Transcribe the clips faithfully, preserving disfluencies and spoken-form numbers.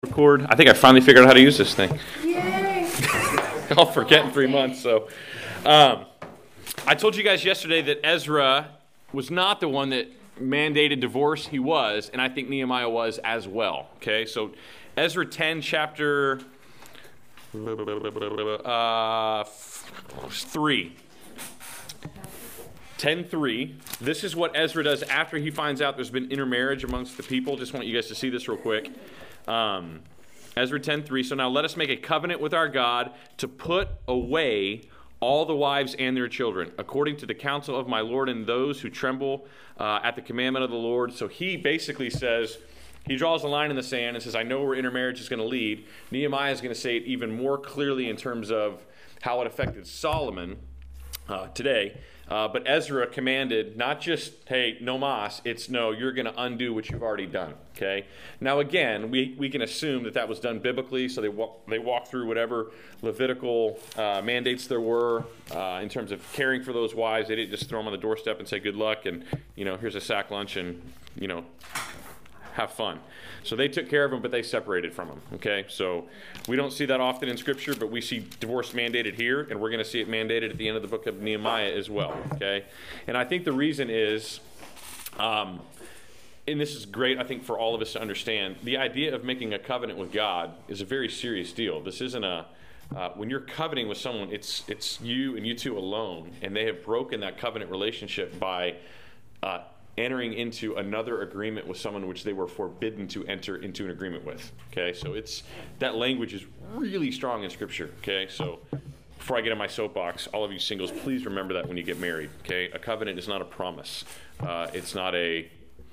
Record. I think I finally figured out how to use this thing. Yay! I'll forget in three months. So, um, I told you guys yesterday that Ezra was not the one that mandated divorce. He was, and I think Nehemiah was as well. Okay, so Ezra ten, chapter uh, three. ten three. This is what Ezra does after he finds out there's been intermarriage amongst the people. Just want you guys to see this real quick. Um, Ezra ten three. So now let us make a covenant with our God to put away all the wives and their children, according to the counsel of my Lord and those who tremble uh, at the commandment of the Lord. So he basically says, he draws a line in the sand and says, I know where intermarriage is going to lead. Nehemiah is going to say it even more clearly in terms of how it affected Solomon uh, today. Uh, but Ezra commanded not just, hey, no mas, it's no, you're going to undo what you've already done, okay? Now, again, we, we can assume that that was done biblically, so they walk, they walk through whatever Levitical uh, mandates there were uh, in terms of caring for those wives. They didn't just throw them on the doorstep and say good luck and, you know, here's a sack lunch and, you know, have fun. So they took care of them, but they separated from them, okay? So we don't see that often in Scripture, but we see divorce mandated here, and we're going to see it mandated at the end of the book of Nehemiah as well, okay? And I think the reason is, um, and this is great, I think, for all of us to understand, the idea of making a covenant with God is a very serious deal. This isn't a, uh, when you're covenanting with someone, it's it's you and you two alone, and they have broken that covenant relationship by uh entering into another agreement with someone which they were forbidden to enter into an agreement with. Okay, so it's that language is really strong in Scripture. Okay, so before I get on my soapbox, all of you singles, please remember that when you get married. Okay, a covenant is not a promise. Uh, it's not a,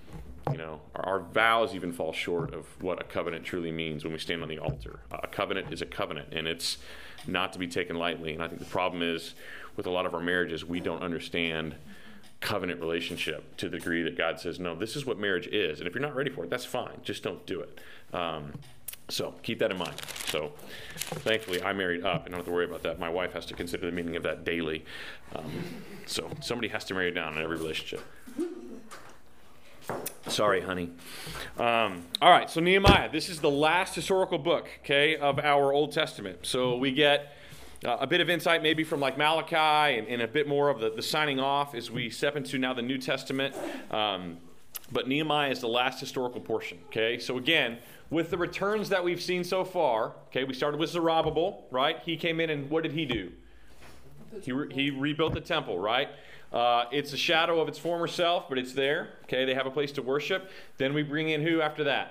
you know, our, our vows even fall short of what a covenant truly means when we stand on the altar. Uh, a covenant is a covenant, and it's not to be taken lightly. And I think the problem is with a lot of our marriages, we don't understand covenant relationship to the degree that God says, no, this is what marriage is. And if you're not ready for it, that's fine. Just don't do it. Um, so keep that in mind. So thankfully, I married up and don't have to worry about that. My wife has to consider the meaning of that daily. Um, so somebody has to marry down in every relationship. Sorry, honey. Um, all right, so Nehemiah. This is the last historical book, okay, of our Old Testament. So we get Uh, a bit of insight maybe from like Malachi and, and a bit more of the, the signing off as we step into now the New Testament. Um, but Nehemiah is the last historical portion, okay? So again, with the returns that we've seen so far, okay, we started with Zerubbabel, right? He came in and what did he do? He, re- he rebuilt the temple, right? Uh, it's a shadow of its former self, but it's there, okay? They have a place to worship. Then we bring in who after that?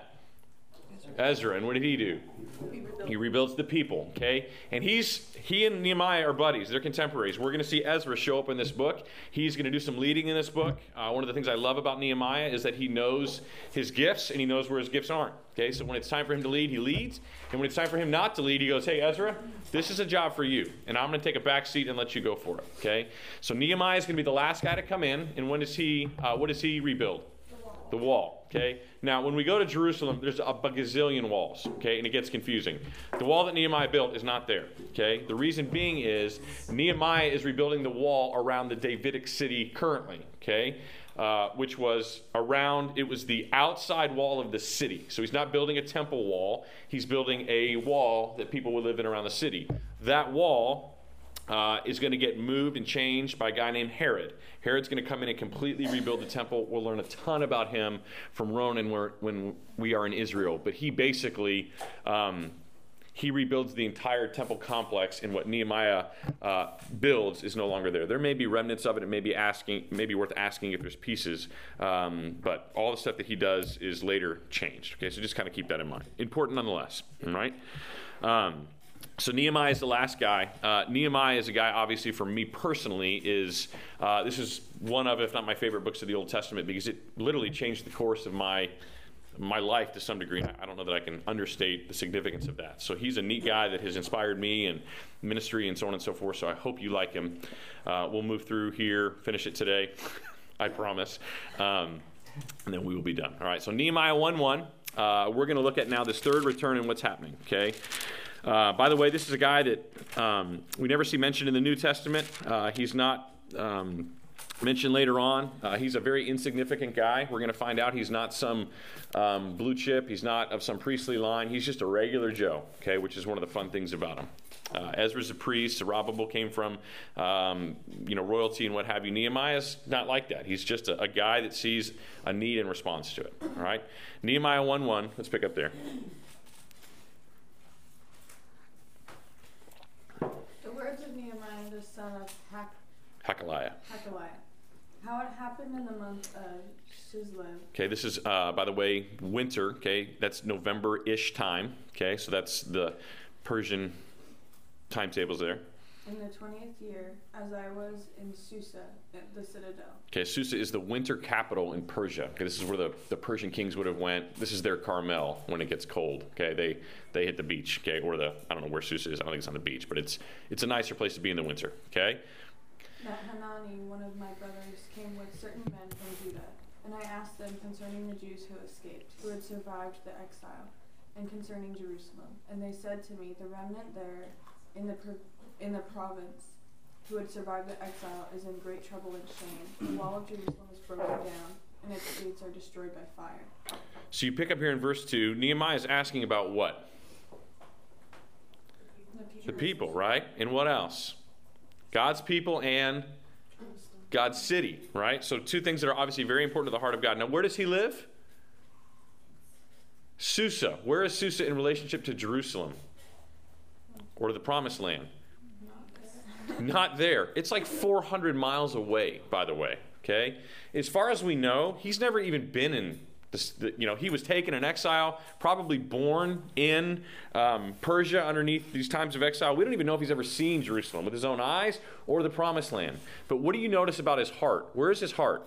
Ezra. And what did he do? He rebuilds the people, okay? And he's he and Nehemiah are buddies. They're contemporaries. We're going to see Ezra show up in this book. He's going to do some leading in this book. Uh, one of the things I love about Nehemiah is that he knows his gifts and he knows where his gifts aren't, okay? So when it's time for him to lead, he leads. And when it's time for him not to lead, he goes, hey, Ezra, this is a job for you. And I'm going to take a back seat and let you go for it, okay? So Nehemiah is going to be the last guy to come in. And when does he, uh, what does he rebuild? The wall, okay? Now, when we go to Jerusalem, there's a gazillion walls, okay? And it gets confusing. The wall that Nehemiah built is not there, okay? The reason being is Nehemiah is rebuilding the wall around the Davidic city currently, okay? Uh, which was around, it was the outside wall of the city. So he's not building a temple wall. He's building a wall that people would live in around the city. That wall Uh, is going to get moved and changed by a guy named Herod. Herod's going to come in and completely rebuild the temple. We'll learn a ton about him from Ronan where, when we are in Israel. But he basically, um, he rebuilds the entire temple complex, and what Nehemiah uh, builds is no longer there. There may be remnants of it. It may be asking, maybe worth asking if there's pieces. Um, but all the stuff that he does is later changed. Okay, so just kind of keep that in mind. Important nonetheless, all right? Um, So Nehemiah is the last guy. Uh, Nehemiah is a guy, obviously, for me personally, is uh, this is one of, if not my favorite books of the Old Testament, because it literally changed the course of my my life to some degree. I don't know that I can understate the significance of that. So he's a neat guy that has inspired me and ministry and so on and so forth. So I hope you like him. Uh, we'll move through here, finish it today, I promise, um, and then we will be done. All right. So Nehemiah one one. Uh, we're going to look at now this third return and what's happening. Okay. Uh, by the way, this is a guy that um, we never see mentioned in the New Testament. Uh, he's not um, mentioned later on, uh, he's a very insignificant guy. We're going to find out he's not some um, blue chip. He's not of some priestly line. He's just a regular Joe, okay, which is one of the fun things about him. Uh, Ezra's a priest. Zerubbabel came from, um, you know, royalty and what have you. Nehemiah's not like that. He's just a, a guy that sees a need and responds to it, all right? Nehemiah one one. Let's pick up there. The words of Nehemiah, the son of Hak- Hakaliah. Hakaliah. How it happened in the month of Chislev. Okay, this is, uh, by the way, winter, okay? That's November-ish time, okay? So that's the Persian timetables there. In the twentieth year, as I was in Susa, at the citadel. Okay, Susa is the winter capital in Persia. Okay, this is where the, the Persian kings would have went. This is their Carmel when it gets cold. Okay, they they hit the beach. Okay, or the I don't know where Susa is. I don't think it's on the beach, but it's it's a nicer place to be in the winter. Okay. That Hanani, one of my brothers, came with certain men from Judah, and I asked them concerning the Jews who escaped, who had survived the exile, and concerning Jerusalem. And they said to me, the remnant there in the pro- in the province who had survived the exile is in great trouble and shame. The wall of Jerusalem is broken down, and its gates are destroyed by fire. So you pick up here in verse two, Nehemiah is asking about what? The people, The people, right? And what else? God's people and God's city, right? So two things that are obviously very important to the heart of God. Now, where does he live? Susa. Where is Susa in relationship to Jerusalem? Or to the Promised Land? Not there. Not there. It's like four hundred miles away, by the way, okay? As far as we know, he's never even been in this, the, you know, he was taken in exile, probably born in um, Persia underneath these times of exile. We don't even know if he's ever seen Jerusalem with his own eyes or the Promised Land. But what do you notice about his heart? Where is his heart?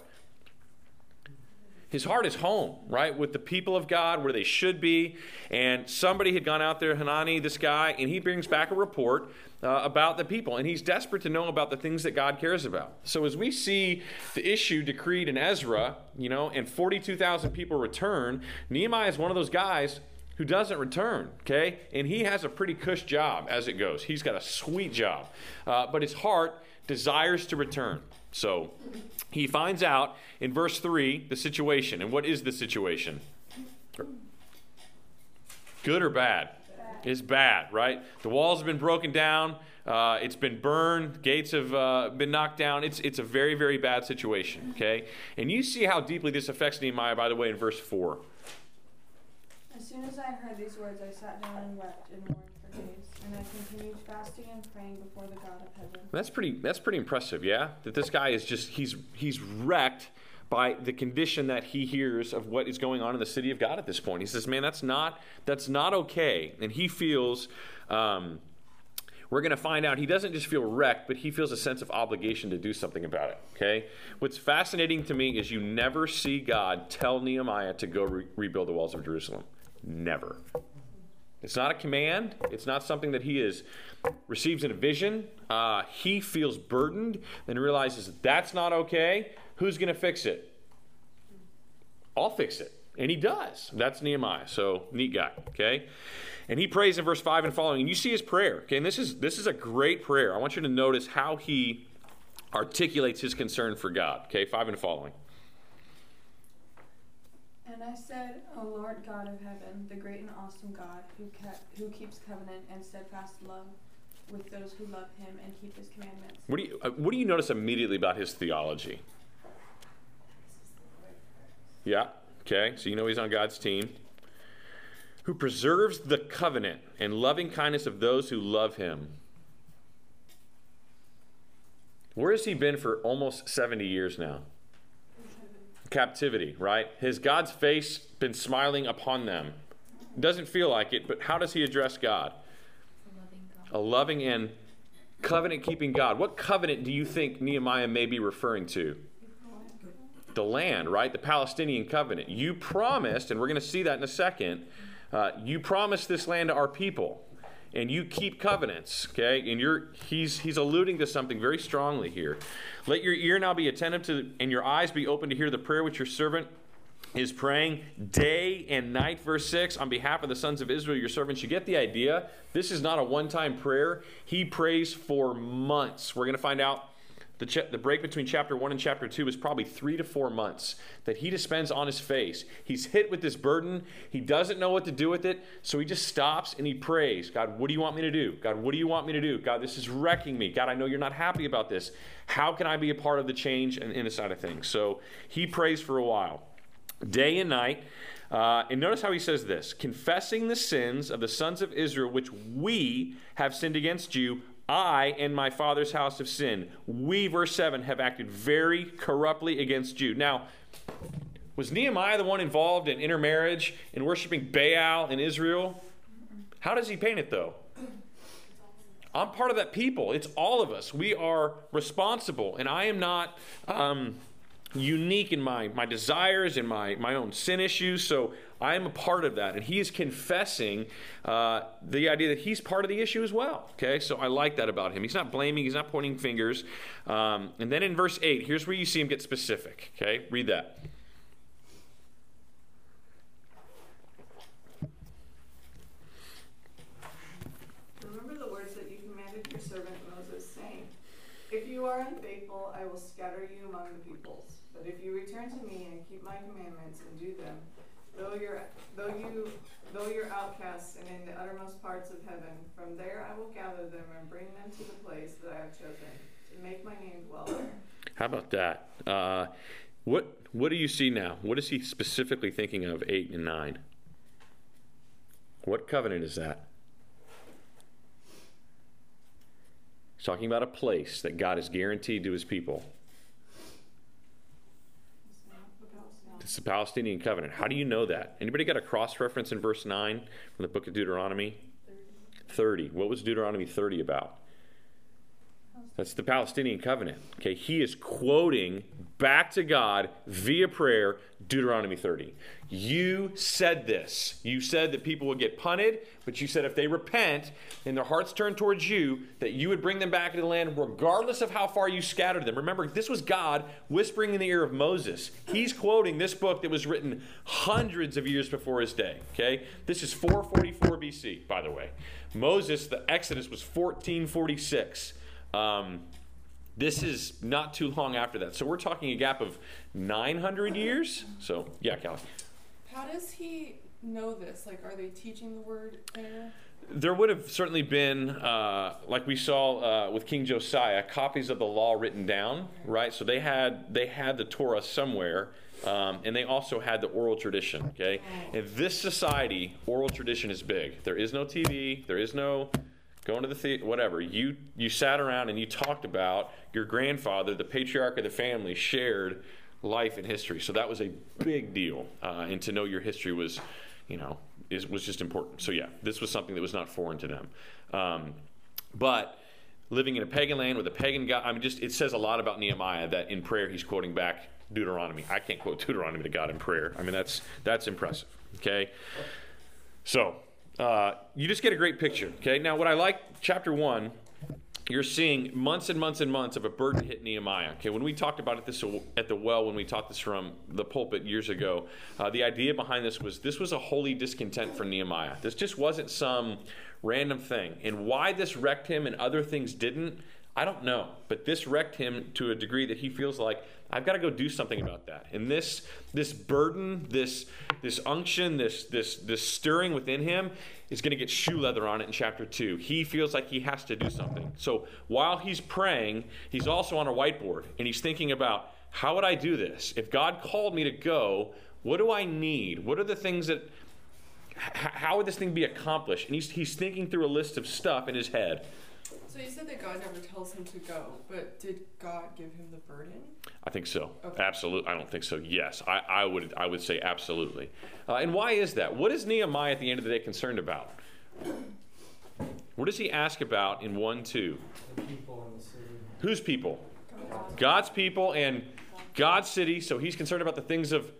His heart is home, right, with the people of God, where they should be. And somebody had gone out there, Hanani, this guy, and he brings back a report uh, about the people. And he's desperate to know about the things that God cares about. So as we see the issue decreed in Ezra, you know, and forty-two thousand people return, Nehemiah is one of those guys who doesn't return, okay? And he has a pretty cush job as it goes. He's got a sweet job. Uh, but his heart desires to return. So he finds out in verse three the situation. And what is the situation? Good or bad? Bad. It's bad, right? The walls have been broken down. Uh, it's been burned. Gates have uh, been knocked down. It's it's a very, very bad situation, okay? And you see how deeply this affects Nehemiah, by the way, in verse four. As soon as I heard these words, I sat down and wept and mourned for days. And I continued fasting and praying before the God of heaven. That's pretty that's pretty impressive, yeah? That this guy is just, he's he's wrecked by the condition that he hears of what is going on in the city of God at this point. He says, man, that's not that's not okay. And he feels, um, we're going to find out, he doesn't just feel wrecked, but he feels a sense of obligation to do something about it, okay? What's fascinating to me is you never see God tell Nehemiah to go re- rebuild the walls of Jerusalem. Never. It's not a command. It's not something that he is receives in a vision. Uh, he feels burdened and realizes that's not okay. Who's going to fix it? I'll fix it. And he does. That's Nehemiah. So, neat guy, okay? And he prays in verse five and following. And you see his prayer, okay? And this is this is a great prayer. I want you to notice how he articulates his concern for God, okay? five and following. And I said, O Lord God of heaven, the great and awesome God, who kept, who keeps covenant and steadfast love with those who love him and keep his commandments. What do you uh, what do you notice immediately about his theology? Yeah, okay, so you know he's on God's team. Who preserves the covenant and loving kindness of those who love him. Where has he been for almost seventy years now? Captivity, right? Has God's face been smiling upon them? Doesn't feel like it, but how does he address God? A loving God. A loving and covenant-keeping God. What covenant do you think Nehemiah may be referring to? The land, right? The Palestinian covenant. You promised, and we're going to see that in a second, uh, you promised this land to our people, and you keep covenants, okay? And you're he's he's alluding to something very strongly here. Let your ear now be attentive to, and your eyes be open to hear the prayer which your servant is praying day and night, verse six, on behalf of the sons of Israel, your servants. You get the idea? This is not a one-time prayer. He prays for months. We're going to find out The, ch- the break between chapter one and chapter two is probably three to four months that he just spends on his face. He's hit with this burden. He doesn't know what to do with it, so he just stops and he prays. God, what do you want me to do? God, what do you want me to do? God, this is wrecking me. God, I know you're not happy about this. How can I be a part of the change and in the side of things? So he prays for a while, day and night. Uh, and notice how he says this: confessing the sins of the sons of Israel, which we have sinned against you, I and my father's house have sinned. We, verse seven, have acted very corruptly against you. Now, was Nehemiah the one involved in intermarriage and worshiping Baal in Israel? How does he paint it, though? I'm part of that people. It's all of us. We are responsible, and I am not um, unique in my, my desires and my, my own sin issues, so I am a part of that. And he is confessing uh, the idea that he's part of the issue as well. Okay, so I like that about him. He's not blaming. He's not pointing fingers. Um, and then in verse eight, here's where you see him get specific. Okay, read that. Remember the words that you commanded your servant Moses, saying, if you are unfaithful, I will scatter you among the peoples. But if you return to me and keep my commandments and do them, Though you're, though you, though you're outcasts and in the uttermost parts of heaven, from there I will gather them and bring them to the place that I have chosen, to make my name dwell there. How about that? Uh, what What do you see now? What is he specifically thinking of, eight and nine? What covenant is that? He's talking about a place that God has guaranteed to his people. It's the Palestinian covenant. How do you know that? Anybody got a cross-reference in verse nine from the book of Deuteronomy? thirty. What was Deuteronomy thirty about? That's the Palestinian covenant. Okay, he is quoting back to God via prayer Deuteronomy thirty. You said this. You said that people would get punted, but you said if they repent and their hearts turn towards you, that you would bring them back into the land regardless of how far you scattered them. Remember, this was God whispering in the ear of Moses. He's quoting this book that was written hundreds of years before his day. Okay, this is four forty-four B C, by the way. Moses, the Exodus was fourteen forty-six. Um, this is not too long after that. So we're talking a gap of nine hundred years. So, yeah, Callie. How does he know this? Like, are they teaching the word there? There would have certainly been, uh, like we saw uh, with King Josiah, copies of the law written down, right? So they had they had the Torah somewhere, um, and they also had the oral tradition, okay? In this society, oral tradition is big. There is no T V. There is no going to the theater, whatever. You you sat around and you talked about your grandfather, the patriarch of the family, shared life and history. So that was a big deal, uh, and to know your history was, you know, is was just important. So yeah, this was something that was not foreign to them. Um, but living in a pagan land with a pagan God, I mean, just it says a lot about Nehemiah that in prayer he's quoting back Deuteronomy. I can't quote Deuteronomy to God in prayer. I mean, that's that's impressive. Okay, so. Uh, you just get a great picture, okay? Now, what I like, chapter one, you're seeing months and months and months of a burden hit Nehemiah. Okay, when we talked about it this at the well, when we taught this from the pulpit years ago, uh, the idea behind this was this was a holy discontent for Nehemiah. This just wasn't some random thing. And why this wrecked him and other things didn't, I don't know. But this wrecked him to a degree that he feels like, I've got to go do something about that. And this this burden, this this unction, this this this stirring within him is going to get shoe leather on it in chapter two. He feels like he has to do something. So while he's praying, he's also on a whiteboard, and he's thinking about, how would I do this? If God called me to go, what do I need? What are the things that, h- how would this thing be accomplished? And he's he's thinking through a list of stuff in his head. So you said that God never tells him to go, but did God give him the burden? I think so. Okay. Absolutely. I don't think so. Yes, I, I would. I would say absolutely. Uh, and why is that? What is Nehemiah at the end of the day concerned about? What does he ask about in one two? The people in the city. Whose people? God. God's people and God's city. So he's concerned about the things of.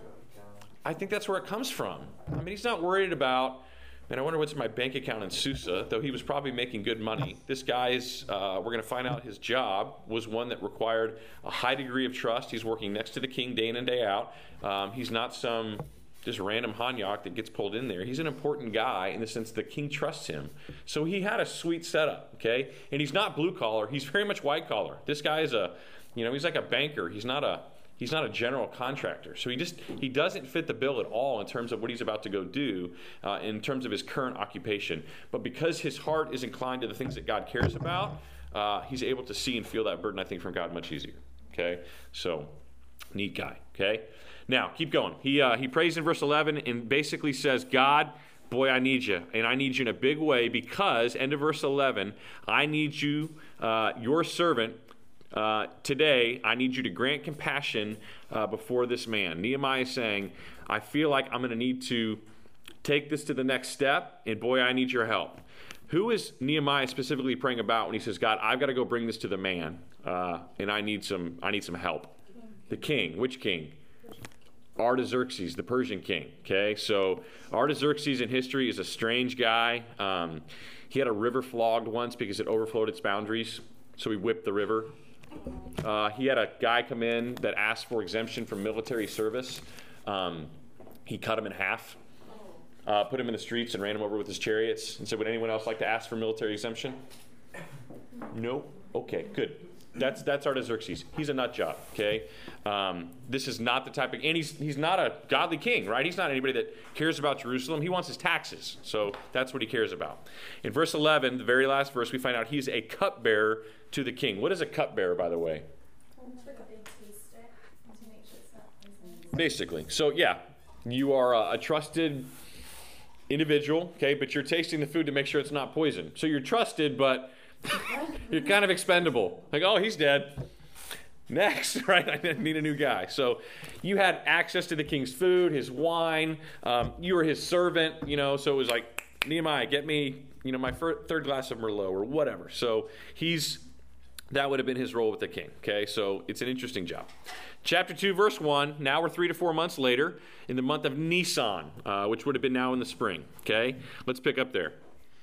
I think that's where it comes from. I mean, he's not worried about. And I wonder what's in my bank account in Susa, though he was probably making good money. This guy's, uh, we're going to find out his job was one that required a high degree of trust. He's working next to the king day in and day out. Um, he's not some just random Hanyak that gets pulled in there. He's an important guy in the sense the king trusts him. So he had a sweet setup, okay? And he's not blue collar. He's very much white collar. This guy is a, you know, he's like a banker. He's not a he's not a general contractor. So he just he doesn't fit the bill at all in terms of what he's about to go do uh, in terms of his current occupation. But because his heart is inclined to the things that God cares about, uh, he's able to see and feel that burden, I think, from God much easier. Okay? So, neat guy. Okay? Now, keep going. He uh, he prays in verse eleven and basically says, God, boy, I need you. And I need you in a big way because, end of verse eleven, I need you, uh, your servant, uh, today, I need you to grant compassion uh, before this man. Nehemiah is saying, I feel like I'm going to need to take this to the next step, and boy, I need your help. Who is Nehemiah specifically praying about when he says, God, I've got to go bring this to the man, uh, and I need some I need some help? The king. Which king? Artaxerxes, the Persian king. Okay, so Artaxerxes in history is a strange guy. Um, he had a river flogged once because it overflowed its boundaries, so he whipped the river. Uh, he had a guy come in that asked for exemption from military service. Um, he cut him in half, uh, put him in the streets, and ran him over with his chariots, and said, would anyone else like to ask for military exemption? No? Okay, good. That's that's Artaxerxes. He's a nut job, okay? Um, this is not the type of... And he's, he's not a godly king, right? He's not anybody that cares about Jerusalem. He wants his taxes, so that's what he cares about. In verse eleven, the very last verse, we find out he's a cupbearer to the king. What is a cupbearer, by the way? Basically. So, yeah, you are a, a trusted individual, okay? But you're tasting the food to make sure it's not poison. So you're trusted, but... you're kind of expendable. Like, oh, he's dead. Next, right? I need a new guy. So you had access to the king's food, his wine. Um, you were his servant, you know. So it was like, Nehemiah, get me, you know, my fir- third glass of Merlot or whatever. So he's that would have been his role with the king. Okay, so it's an interesting job. Chapter two, verse one. Now we're three to four months later in the month of Nisan, uh, which would have been now in the spring. Okay, let's pick up there.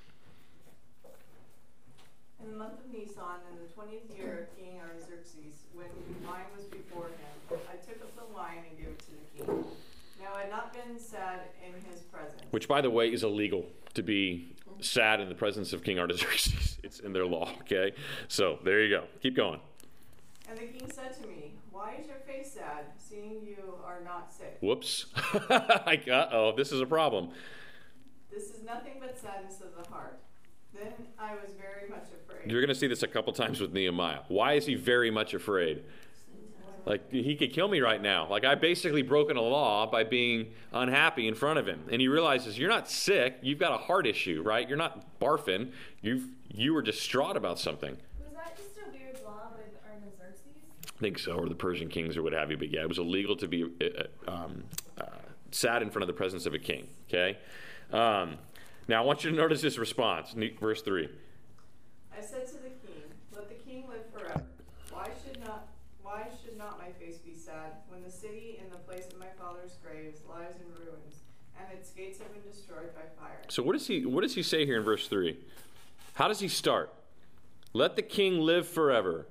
In the month of Nisan, in the twentieth year of King Artaxerxes, when wine was before him, I took up the wine and gave it to the king. Now I had not been sad in his presence. Which, by the way, is illegal to be sad in the presence of King Artaxerxes. It's in their law, okay? So, there you go. Keep going. And the king said to me, why is your face sad, seeing you are not sick? Whoops. Uh-oh, this is a problem. This is nothing but sadness of the heart. Then I was very much afraid. You're going to see this a couple times with Nehemiah. Why is he very much afraid? Like, he could kill me right now. Like, I basically broken a law by being unhappy in front of him. And he realizes, you're not sick. You've got a heart issue, right? You're not barfing. You've, you were distraught about something. Was that just a weird law with Artaxerxes? I think so, or the Persian kings or what have you. But yeah, it was illegal to be uh, um, uh, sad in front of the presence of a king, okay? Um, now, I want you to notice this response, verse three. I said to the king, let the king live forever. Why should not Why should not my face be sad when the city in the place of my father's graves lies in ruins, and its gates have been destroyed by fire? So what does he what does he say here in verse three? How does he start? Let the king live forever.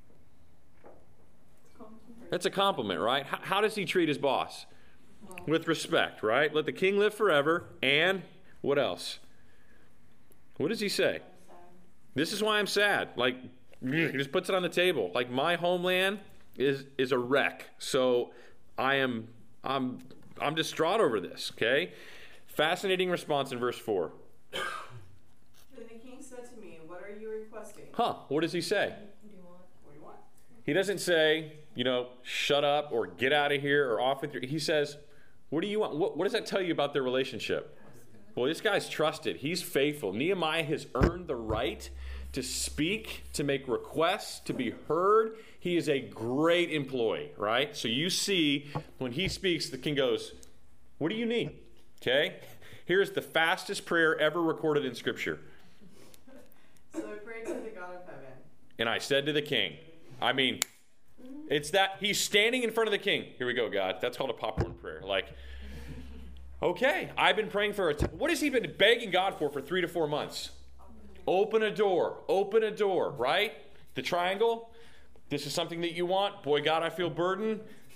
That's a compliment, right? How, how does he treat his boss? With respect, right? Let the king live forever, and what else? What does he say? This is why I'm sad. Like, he just puts it on the table. Like, my homeland is is a wreck. So I am I'm I'm distraught over this, okay? Fascinating response in verse four. Then the king said to me, what are you requesting? Huh, what does he say? What do you want? What do you want? He doesn't say, you know, shut up or get out of here or off with your... He says, what do you want? What, what does that tell you about their relationship? Well, this guy's trusted. He's faithful. Nehemiah has earned the right to speak, to make requests, to be heard. He is a great employee, right? So you see, when he speaks, the king goes, what do you need? Okay? Here's the fastest prayer ever recorded in Scripture. So I prayed to the God of heaven. And I said to the king, I mean, it's that he's standing in front of the king. Here we go, God. That's called a popcorn prayer. Like, okay, I've been praying for a t- what has he been begging God for for three to four months? Open a door. Open a door, right? The triangle. This is something that you want. Boy, God, I feel burdened.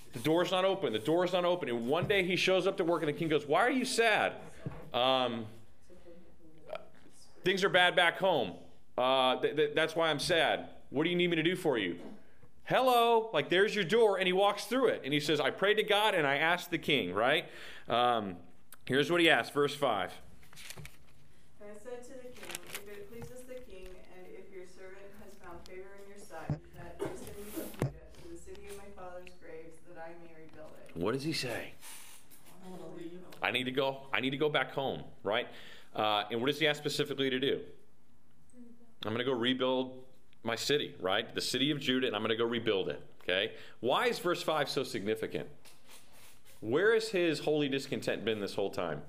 The door's not open. The door's not open. And one day he shows up to work, and the king goes, why are you sad? Um, things are bad back home. Uh, th- th- that's why I'm sad. What do you need me to do for you? Hello, like there's your door, and he walks through it. And he says, I prayed to God, and I asked the king, right? Um, here's what he asked, verse five. And I said to the king, if it pleases the king, and if your servant has found favor in your sight, that you send me from Judah to the city of my father's graves, that I may rebuild it. What does he say? I want to leave. I need to go. I need to go back home, right? Uh, and what does he ask specifically to do? I'm going to go rebuild my city, right? The city of Judah, and I'm going to go rebuild it, okay? Why is verse five so significant? Where has his holy discontent been this whole time?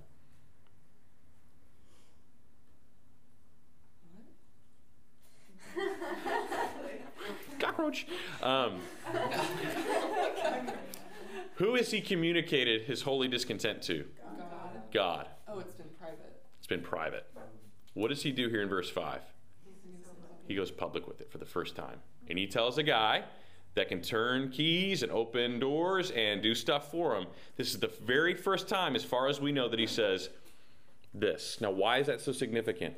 Cockroach. Um, who has he communicated his holy discontent to? God. God. Oh, it's been private. It's been private. What does he do here in verse five? He goes public with it for the first time. And he tells a guy that can turn keys and open doors and do stuff for him. This is the very first time, as far as we know, that he says this. Now, why is that so significant?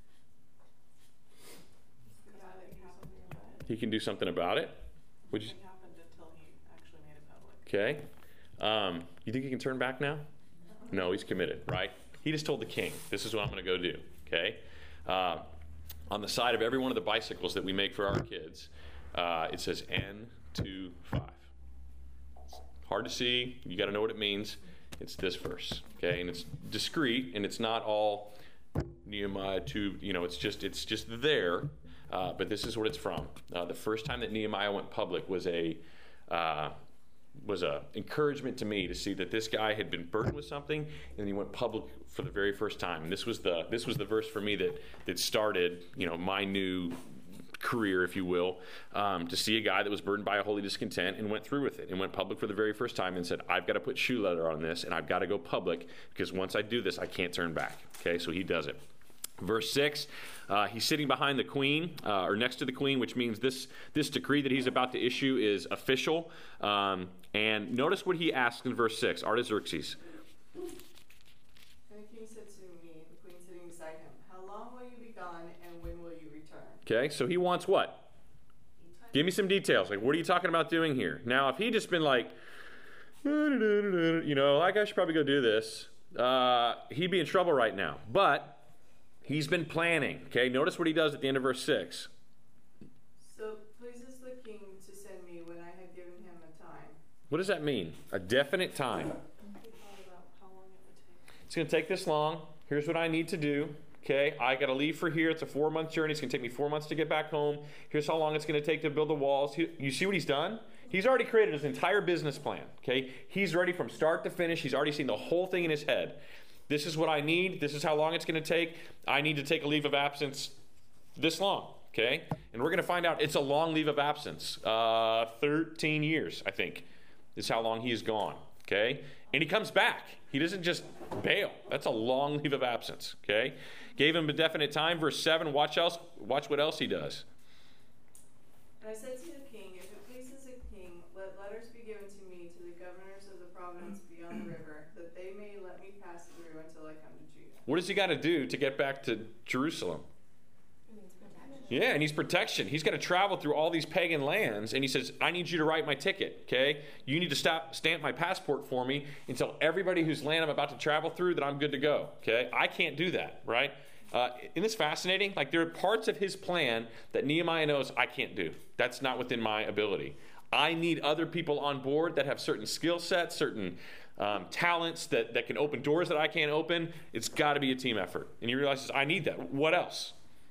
He can do something about it. Would you? It happened until he actually made it public. Okay. Um, you think he can turn back now? No, he's committed, right? He just told the king, this is what I'm going to go do, okay? Uh, on the side of every one of the bicycles that we make for our kids, uh, it says N two five. It's hard to see. You got to know what it means. It's this verse, okay? And it's discreet, and it's not all Nehemiah two, you know, it's just, it's just there. Uh, but this is what it's from. Uh, the first time that Nehemiah went public was a uh, was a encouragement to me to see that this guy had been burdened with something, and he went public for the very first time. And this was the this was the verse for me that that started, you know, my new career, if you will, um, to see a guy that was burdened by a holy discontent and went through with it and went public for the very first time and said, I've got to put shoe leather on this, and I've got to go public, because once I do this, I can't turn back. Okay, so he does it. Verse six, uh, he's sitting behind the queen, uh, or next to the queen, which means this, this decree that he's about to issue is official. Um, and notice what he asks in verse six, Artaxerxes. And the king said to me, the queen sitting beside him, how long will you be gone, and when will you return? Okay, so he wants what? Give me some details. Like, what are you talking about doing here? Now, if he'd just been like, you know, like I should probably go do this, uh, he'd be in trouble right now. But he's been planning, okay? Notice what he does at the end of verse six. So pleases the king to send me when I have given him a time. What does that mean? A definite time. He thought about how long it would take. It's going to take this long. Here's what I need to do, okay? I got to leave for here. It's a four-month journey. It's going to take me four months to get back home. Here's how long it's going to take to build the walls. You see what he's done? He's already created his entire business plan, okay? He's ready from start to finish. He's already seen the whole thing in his head. This is what I need. This is how long it's going to take. I need to take a leave of absence this long, okay? And we're going to find out it's a long leave of absence. Uh, thirteen years, I think, is how long he is gone, okay? And he comes back. He doesn't just bail. That's a long leave of absence, okay? Gave him a definite time. Verse seven, watch, else, watch what else he does. And I said to the king, if it pleases the king, let letters be given to me to the governors of the province beyond the river, that they may let me pass through until I come to Judah. What does he got to do to get back to Jerusalem? Yeah, and he's protection. He's got to travel through all these pagan lands, and he says, I need you to write my ticket, okay? You need to stop, stamp my passport for me and tell everybody whose land I'm about to travel through that I'm good to go, okay? I can't do that, right? Uh, isn't this fascinating? Like, there are parts of his plan that Nehemiah knows I can't do. That's not within my ability. I need other people on board that have certain skill sets, certain um, talents that, that can open doors that I can't open. It's got to be a team effort. And he realizes, I need that. What else?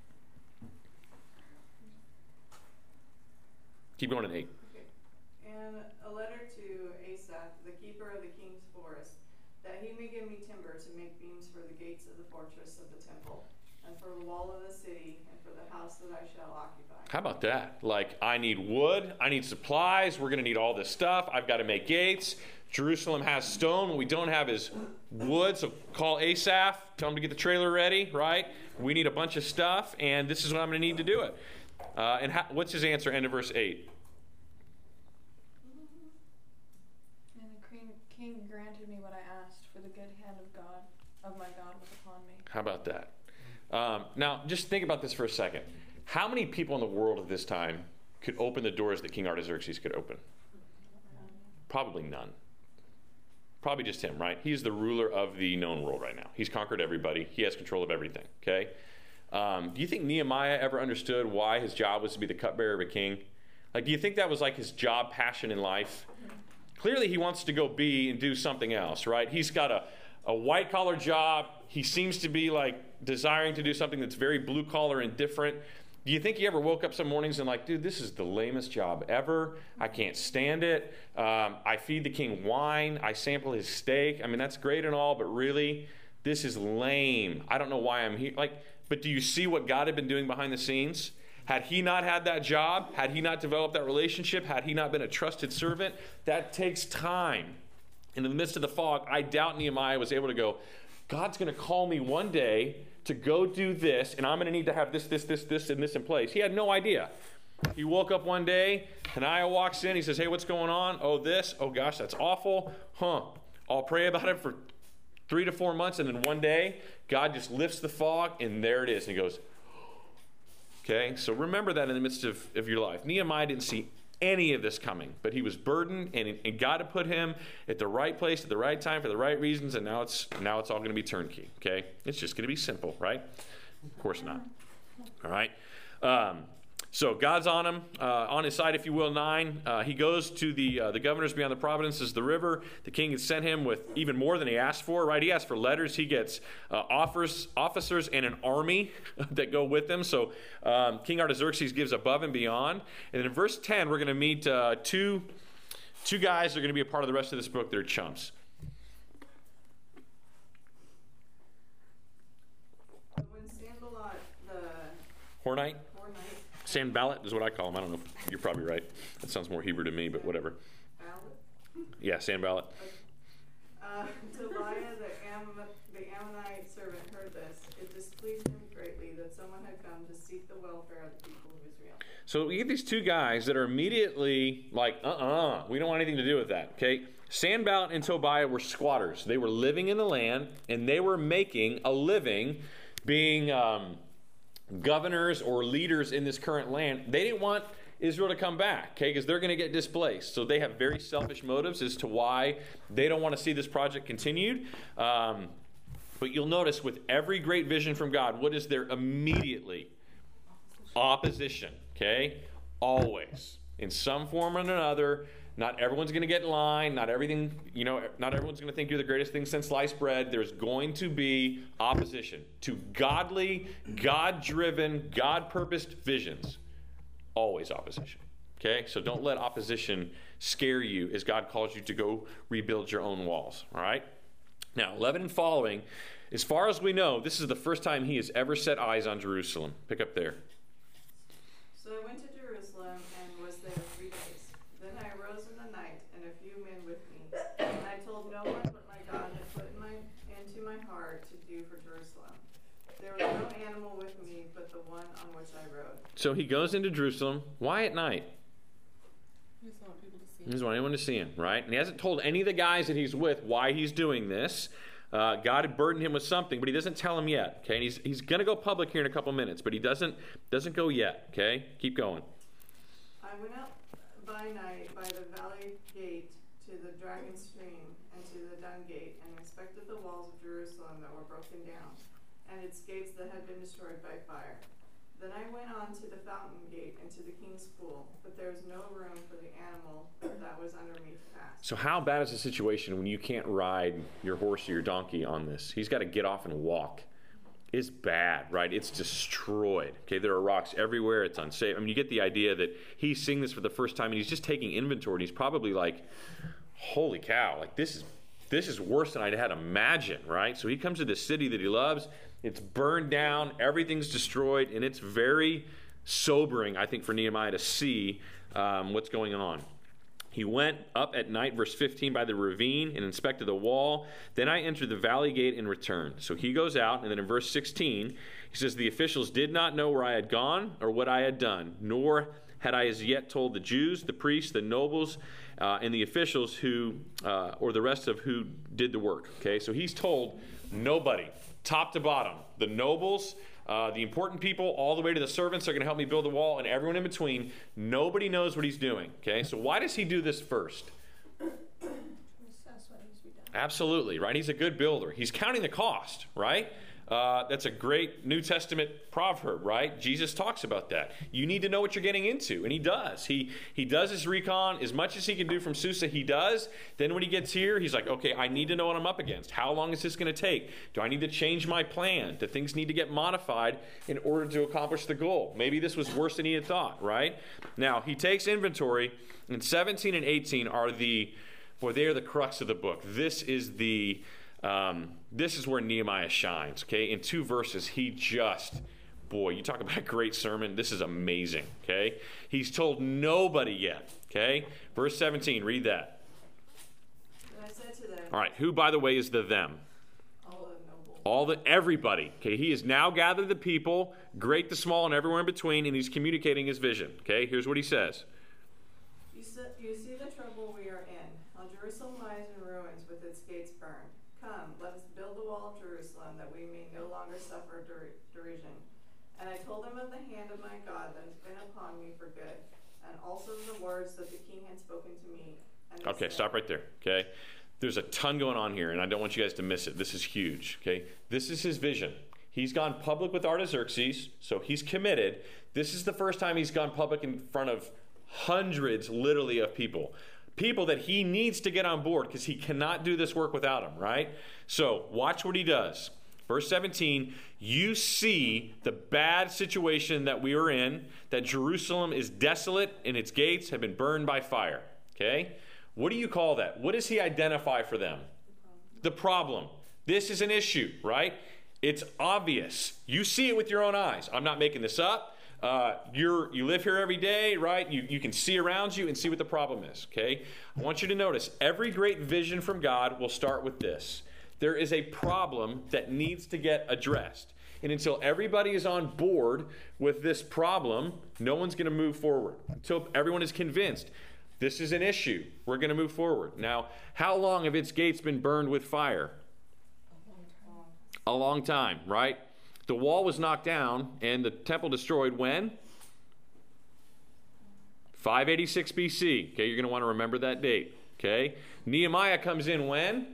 Keep going at eight. Okay. And a letter to Asaph, the keeper of the king's forest, that he may give me timber to make beams for the gates of the fortress of the temple, and for the wall of the city, and for the house that I shall occupy. How about that? Like, I need wood, I need supplies, we're going to need all this stuff, I've got to make gates. Jerusalem has stone, what we don't have is wood, so call Asaph, tell him to get the trailer ready, right? We need a bunch of stuff, and this is what I'm going to need to do it. Uh, and how, what's his answer? End of verse eight. How about that? Um, now, just think about this for a second. How many people in the world at this time could open the doors that King Artaxerxes could open? Probably none. Probably just him, right? He's the ruler of the known world right now. He's conquered everybody. He has control of everything, okay? Um, do you think Nehemiah ever understood why his job was to be the cupbearer of a king? Like, do you think that was like his job passion in life? Clearly he wants to go be and do something else, right? He's got a, a white-collar job. He seems to be, like, desiring to do something that's very blue-collar and different. Do you think he ever woke up some mornings and like, dude, this is the lamest job ever. I can't stand it. Um, I feed the king wine. I sample his steak. I mean, that's great and all, but really, this is lame. I don't know why I'm here. Like, but do you see what God had been doing behind the scenes? Had he not had that job, had he not developed that relationship, had he not been a trusted servant, that takes time. In the midst of the fog, I doubt Nehemiah was able to go, God's going to call me one day to go do this, and I'm going to need to have this, this, this, this, and this in place. He had no idea. He woke up one day, Hananiah walks in, he says, hey, what's going on? Oh, this, oh gosh, that's awful. Huh, I'll pray about it for three to four months, and then one day, God just lifts the fog, and there it is. And he goes, okay, so remember that in the midst of, of your life. Nehemiah didn't see any of this coming, but he was burdened, and, and God had put him at the right place at the right time for the right reasons, and now it's now it's all going to be turnkey. Okay, it's just going to be simple, right? Of course not. All right. Um, so God's on him, uh, on his side, if you will. Nine. Uh, he goes to the uh, the governors beyond the provinces, the river. The king had sent him with even more than he asked for. Right? He asked for letters. He gets uh, offers, officers, and an army that go with him. So um, King Artaxerxes gives above and beyond. And in verse ten, we're going to meet uh, two two guys that are going to be a part of the rest of this book. They're chumps. When Sanballat, the Hornite. Hornite, Sanballat is what I call him. I don't know if you're probably right. That sounds more Hebrew to me, but whatever. Ballot, Yeah, Sanballat. uh, Tobiah, the, Am- the Ammonite servant, heard this. It displeased him greatly that someone had come to seek the welfare of the people of Israel. So we get these two guys that are immediately like, uh-uh, we don't want anything to do with that, okay? Sanballat and Tobiah were squatters. They were living in the land, and they were making a living being um, governors or leaders in this current land. They didn't want Israel to come back, okay, because they're going to get displaced. So they have very selfish motives as to why they don't want to see this project continued. Um, but you'll notice with every great vision from God, what is there immediately? Opposition, okay? Always. In some form or another. Not everyone's going to get in line. Not everything, you know, not everyone's going to think you're the greatest thing since sliced bread. There's going to be opposition to godly, God-driven, God-purposed visions. Always opposition. Okay? So don't let opposition scare you as God calls you to go rebuild your own walls. All right? Now, eleven and following, as far as we know, this is the first time he has ever set eyes on Jerusalem. Pick up there. So I went to Jerusalem and was there three days. Then I arose in the night, and a few men with me. And I told no one what my God had put in my, into my heart to do for Jerusalem. There was no animal with me but the one on which I rode. So he goes into Jerusalem. Why at night? He doesn't want people to see He him. doesn't want anyone to see him, right? And he hasn't told any of the guys that he's with why he's doing this. Uh, God had burdened him with something, but he doesn't tell him yet. Okay, and he's he's going to go public here in a couple minutes, but he doesn't doesn't go yet. Okay, keep going. I went up by night by the valley gate to the dragon stream and to the dung gate, and inspected the walls of Jerusalem that were broken down, and its gates that had been destroyed by fire. Then I went on to the fountain gate and to the king's pool, but there was no room for the animal that was under me to pass. So how bad is the situation when you can't ride your horse or your donkey on this? He's got to get off and walk. It's bad, right? It's destroyed. Okay, there are rocks everywhere. It's unsafe. I mean, you get the idea that he's seeing this for the first time, and he's just taking inventory, and he's probably like, holy cow, like this is this is worse than I had imagined, right? So he comes to this city that he loves. It's burned down. Everything's destroyed, and it's very sobering, I think, for Nehemiah to see um, what's going on. He went up at night, verse fifteen, by the ravine and inspected the wall. Then I entered the valley gate and returned. So he goes out, and then in verse sixteen, he says, the officials did not know where I had gone or what I had done, nor had I as yet told the Jews, the priests, the nobles, uh, and the officials who, uh, or the rest of who did the work. Okay, so he's told nobody top to bottom. The nobles, uh, the important people, all the way to the servants are going to help me build the wall, and everyone in between. Nobody knows what he's doing. Okay, so why does he do this first? That's what needs to be done. Absolutely, right? He's a good builder. He's counting the cost, right? Uh, that's a great New Testament proverb, right? Jesus talks about that. You need to know what you're getting into, and he does. He he does his recon as much as he can do from Susa. He does. Then when he gets here, he's like, okay, I need to know what I'm up against. How long is this going to take? Do I need to change my plan? Do things need to get modified in order to accomplish the goal? Maybe this was worse than he had thought, right? Now he takes inventory, and seventeen and eighteen are the, boy, they are the crux of the book. This is the Um, this is where Nehemiah shines, okay? In two verses, he just, boy, you talk about a great sermon. This is amazing, okay? He's told nobody yet, okay? Verse seventeen, read that. And I said to them, All right, who, by the way, is the them? all the nobles. All the, everybody, okay? He has now gathered the people, great, the small, and everywhere in between, and he's communicating his vision, okay? Here's what he says. You see, you see the trouble we are in, how Jerusalem lies in ruins with its gates burned. Come, let us build the wall of Jerusalem, that we may no longer suffer der- derision. And I told them of the hand of my God that has been upon me for good, and also of the words that the king had spoken to me. And they Okay, said, stop right there, okay? There's a ton going on here, and I don't want you guys to miss it. This is huge, okay? This is his vision. He's gone public with Artaxerxes, so he's committed. This is the first time he's gone public in front of hundreds, literally, of people. People that he needs to get on board because he cannot do this work without them, right? So watch what he does. Verse seventeen, you see the bad situation that we are in, that Jerusalem is desolate and its gates have been burned by fire, okay? What do you call that? What does he identify for them? The problem. This is an issue, right? It's obvious. You see it with your own eyes. I'm not making this up. Uh, you're, you live here every day, right? You, you can see around you and see what the problem is, okay? I want you to notice every great vision from God will start with this. There is a problem that needs to get addressed. And until everybody is on board with this problem, no one's going to move forward. Until everyone is convinced this is an issue, we're going to move forward. Now, how long have its gates been burned with fire? A long time, right? The wall was knocked down and the temple destroyed when? five eighty-six B C. Okay, you're going to want to remember that date. Okay, Nehemiah comes in when?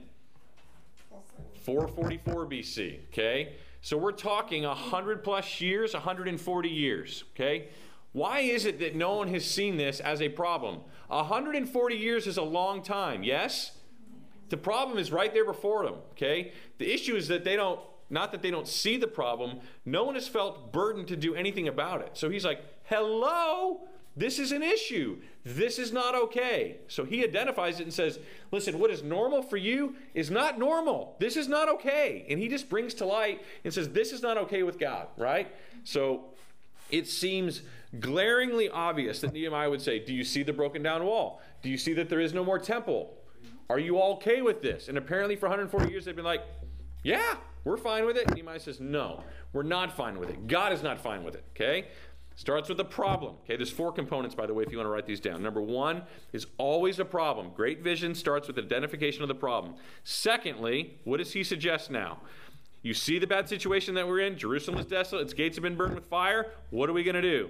four forty-four B C. Okay, so we're talking one hundred plus years, one hundred forty years. Okay, why is it that no one has seen this as a problem? one hundred forty years is a long time, yes? The problem is right there before them. Okay, the issue is that they don't. Not that they don't see the problem. No one has felt burdened to do anything about it. So he's like, hello, this is an issue. This is not okay. So he identifies it and says, listen, what is normal for you is not normal. This is not okay. And he just brings to light and says, this is not okay with God, right? So it seems glaringly obvious that Nehemiah would say, do you see the broken down wall? Do you see that there is no more temple? Are you all okay with this? And apparently for one hundred forty years they've been like, yeah, we're fine with it. And Nehemiah says, no, we're not fine with it. God is not fine with it, okay? Starts with a problem. Okay, there's four components, by the way, if you want to write these down. Number one is always a problem. Great vision starts with identification of the problem. Secondly, what does he suggest now? You see the bad situation that we're in. Jerusalem is desolate. Its gates have been burned with fire. What are we going to do?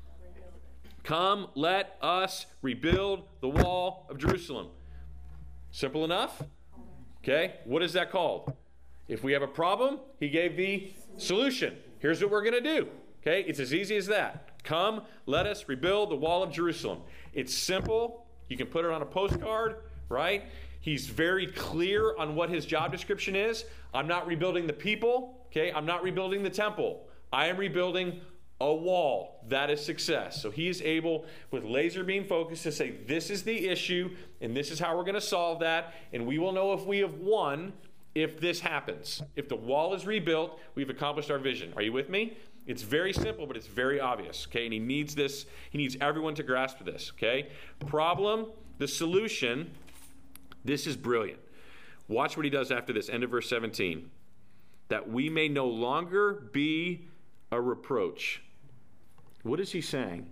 Come, let us rebuild the wall of Jerusalem. Simple enough? Okay, what is that called? If we have a problem, he gave the solution. Here's what we're going to do. Okay, it's as easy as that. Come, let us rebuild the wall of Jerusalem. It's simple. You can put it on a postcard, right? He's very clear on what his job description is. I'm not rebuilding the people, okay? I'm not rebuilding the temple. I am rebuilding a wall. That is success. So he is able, with laser beam focus, to say, this is the issue, and this is how we're going to solve that, and we will know if we have won if this happens. If the wall is rebuilt, we've accomplished our vision. Are you with me? It's very simple, but it's very obvious, okay? And he needs this, he needs everyone to grasp this, okay? Problem, the solution, this is brilliant. Watch what he does after this, end of verse seventeen. That we may no longer be a reproach. What is he saying?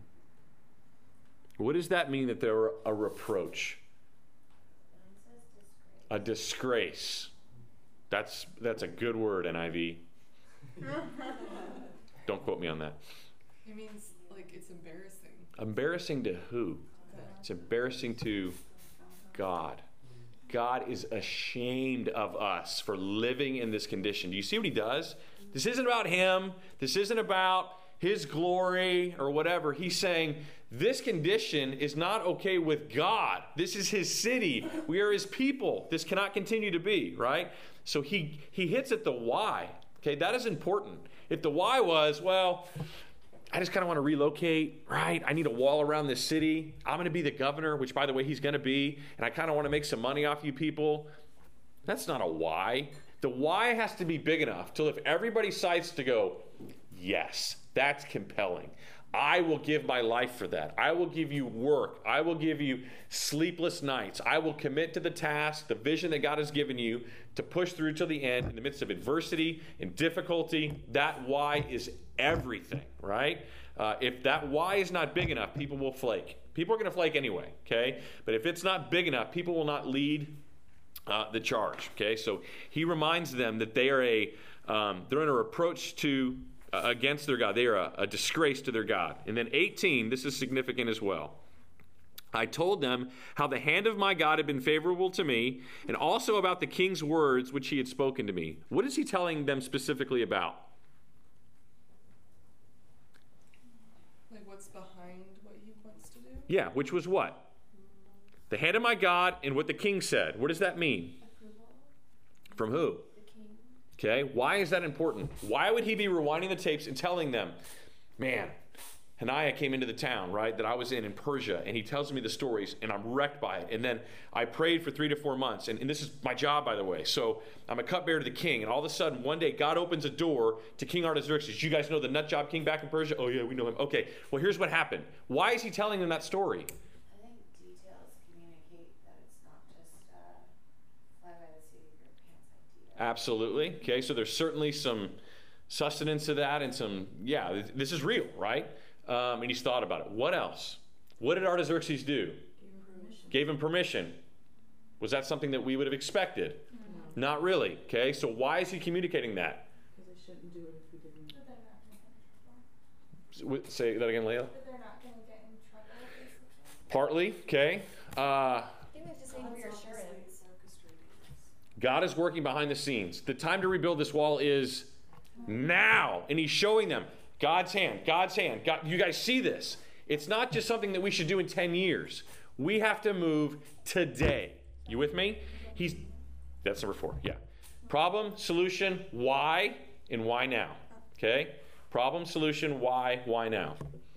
What does that mean that they're a reproach? A disgrace. That's, that's a good word, N I V. Don't quote me on that. It means like it's embarrassing. Embarrassing to who? It's embarrassing to God. God is ashamed of us for living in this condition. Do you see what he does? This isn't about him. This isn't about his glory or whatever. He's saying this condition is not okay with God. This is his city. We are his people. This cannot continue to be, right? So he, he hits at the why. Okay, that is important. If the why was, well, I just kind of want to relocate, right? I need a wall around this city. I'm going to be the governor, which, by the way, he's going to be, and I kind of want to make some money off you people. That's not a why. The why has to be big enough till if everybody decides to go, yes, that's compelling. I will give my life for that. I will give you work. I will give you sleepless nights. I will commit to the task, the vision that God has given you to push through till the end in the midst of adversity and difficulty. That why is everything, right? Uh, if that why is not big enough, people will flake. People are going to flake anyway, okay? But if it's not big enough, people will not lead uh, the charge, okay? So he reminds them that they are a, um, they're in a reproach to Uh, against their God. They are a, a disgrace to their God. And then eighteen, this is significant as well. I told them how the hand of my God had been favorable to me, and also about the king's words which he had spoken to me. What is he telling them specifically about? Like what's behind what he wants to do? Yeah, which was what? The hand of my God and what the king said. What does that mean? Approval. From who? Okay, why is that important? Why would he be rewinding the tapes and telling them, man, Hananiah came into the town, right, that I was in in Persia, and he tells me the stories, and I'm wrecked by it. And then I prayed for three to four months, and, and this is my job, by the way. So I'm a cupbearer to the king, and all of a sudden, one day, God opens a door to King Artaxerxes. You guys know the nut job king back in Persia? Oh, yeah, we know him. Okay, well, here's what happened. Why is he telling them that story? I think details communicate that it's not just uh, fly by the seat of your pants idea. Absolutely. Okay, so there's certainly some sustenance to that and some, yeah, this is real, right? Um, and he's thought about it. What else? What did Artaxerxes do? Gave him permission. Gave him permission. Was that something that we would have expected? No. Not really. Okay, so why is he communicating that? Because I shouldn't do it if we didn't. But they're not going to get in trouble. Say that again, Leila. But they're not going to get in trouble, basically. Partly, okay. Uh, I think they just need reassurance. God is working behind the scenes. The time to rebuild this wall is now. And he's showing them God's hand, God's hand. God, you guys see this. It's not just something that we should do in ten years. We have to move today. You with me? He's, that's number four, yeah. Problem, solution, why, and why now. Okay? Problem, solution, why, why now.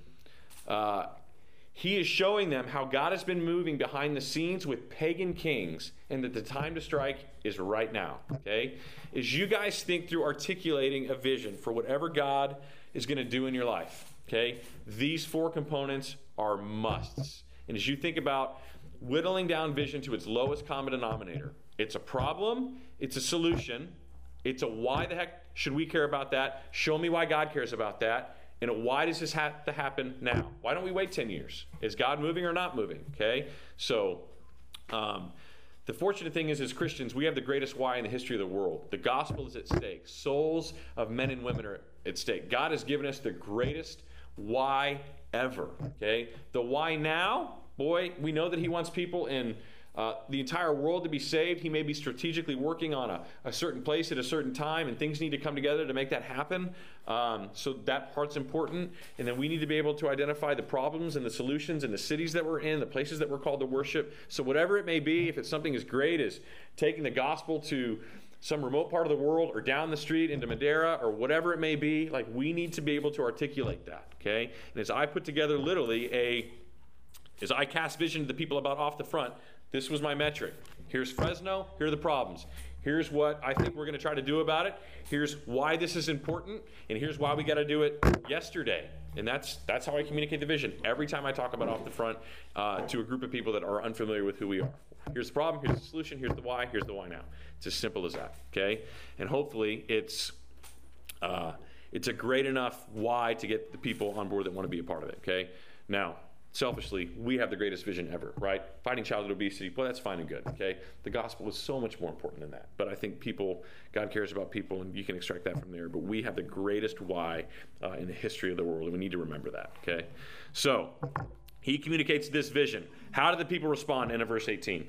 Uh, he is showing them how God has been moving behind the scenes with pagan kings and that the time to strike is right now. Okay? As you guys think through articulating a vision for whatever God is going to do in your life, okay, these four components are musts. And as you think about whittling down vision to its lowest common denominator, it's a problem, it's a solution, it's a why the heck should we care about that? Show me why God cares about that. And a why does this have to happen now? Why don't we wait ten years? Is God moving or not moving? Okay, so um, the fortunate thing is, as Christians, we have the greatest why in the history of the world. The gospel is at stake. Souls of men and women are at stake. God has given us the greatest why ever. Okay, the why now, boy, we know that he wants people in uh, the entire world to be saved. He may be strategically working on a, a certain place at a certain time, and things need to come together to make that happen. Um, so that part's important. And then we need to be able to identify the problems and the solutions in the cities that we're in, the places that we're called to worship. So whatever it may be, if it's something as great as taking the gospel to some remote part of the world or down the street into Madeira or whatever it may be, like we need to be able to articulate that, okay? And as I put together literally a, as I cast vision to the people about off the front, this was my metric. Here's Fresno, here are the problems. Here's what I think we're going to try to do about it. Here's why this is important, and here's why we got to do it yesterday. And that's that's how I communicate the vision every time I talk about off the front uh, to a group of people that are unfamiliar with who we are. Here's the problem, here's the solution, here's the why, here's the why now. It's as simple as that, okay? And hopefully it's uh, it's a great enough why to get the people on board that want to be a part of it, okay? Now, selfishly, we have the greatest vision ever, right? Fighting childhood obesity, well, that's fine and good, okay? The gospel is so much more important than that. But I think people, God cares about people, and you can extract that from there. But we have the greatest why uh, in the history of the world, and we need to remember that, okay? So, he communicates this vision. How do the people respond? End of verse eighteen.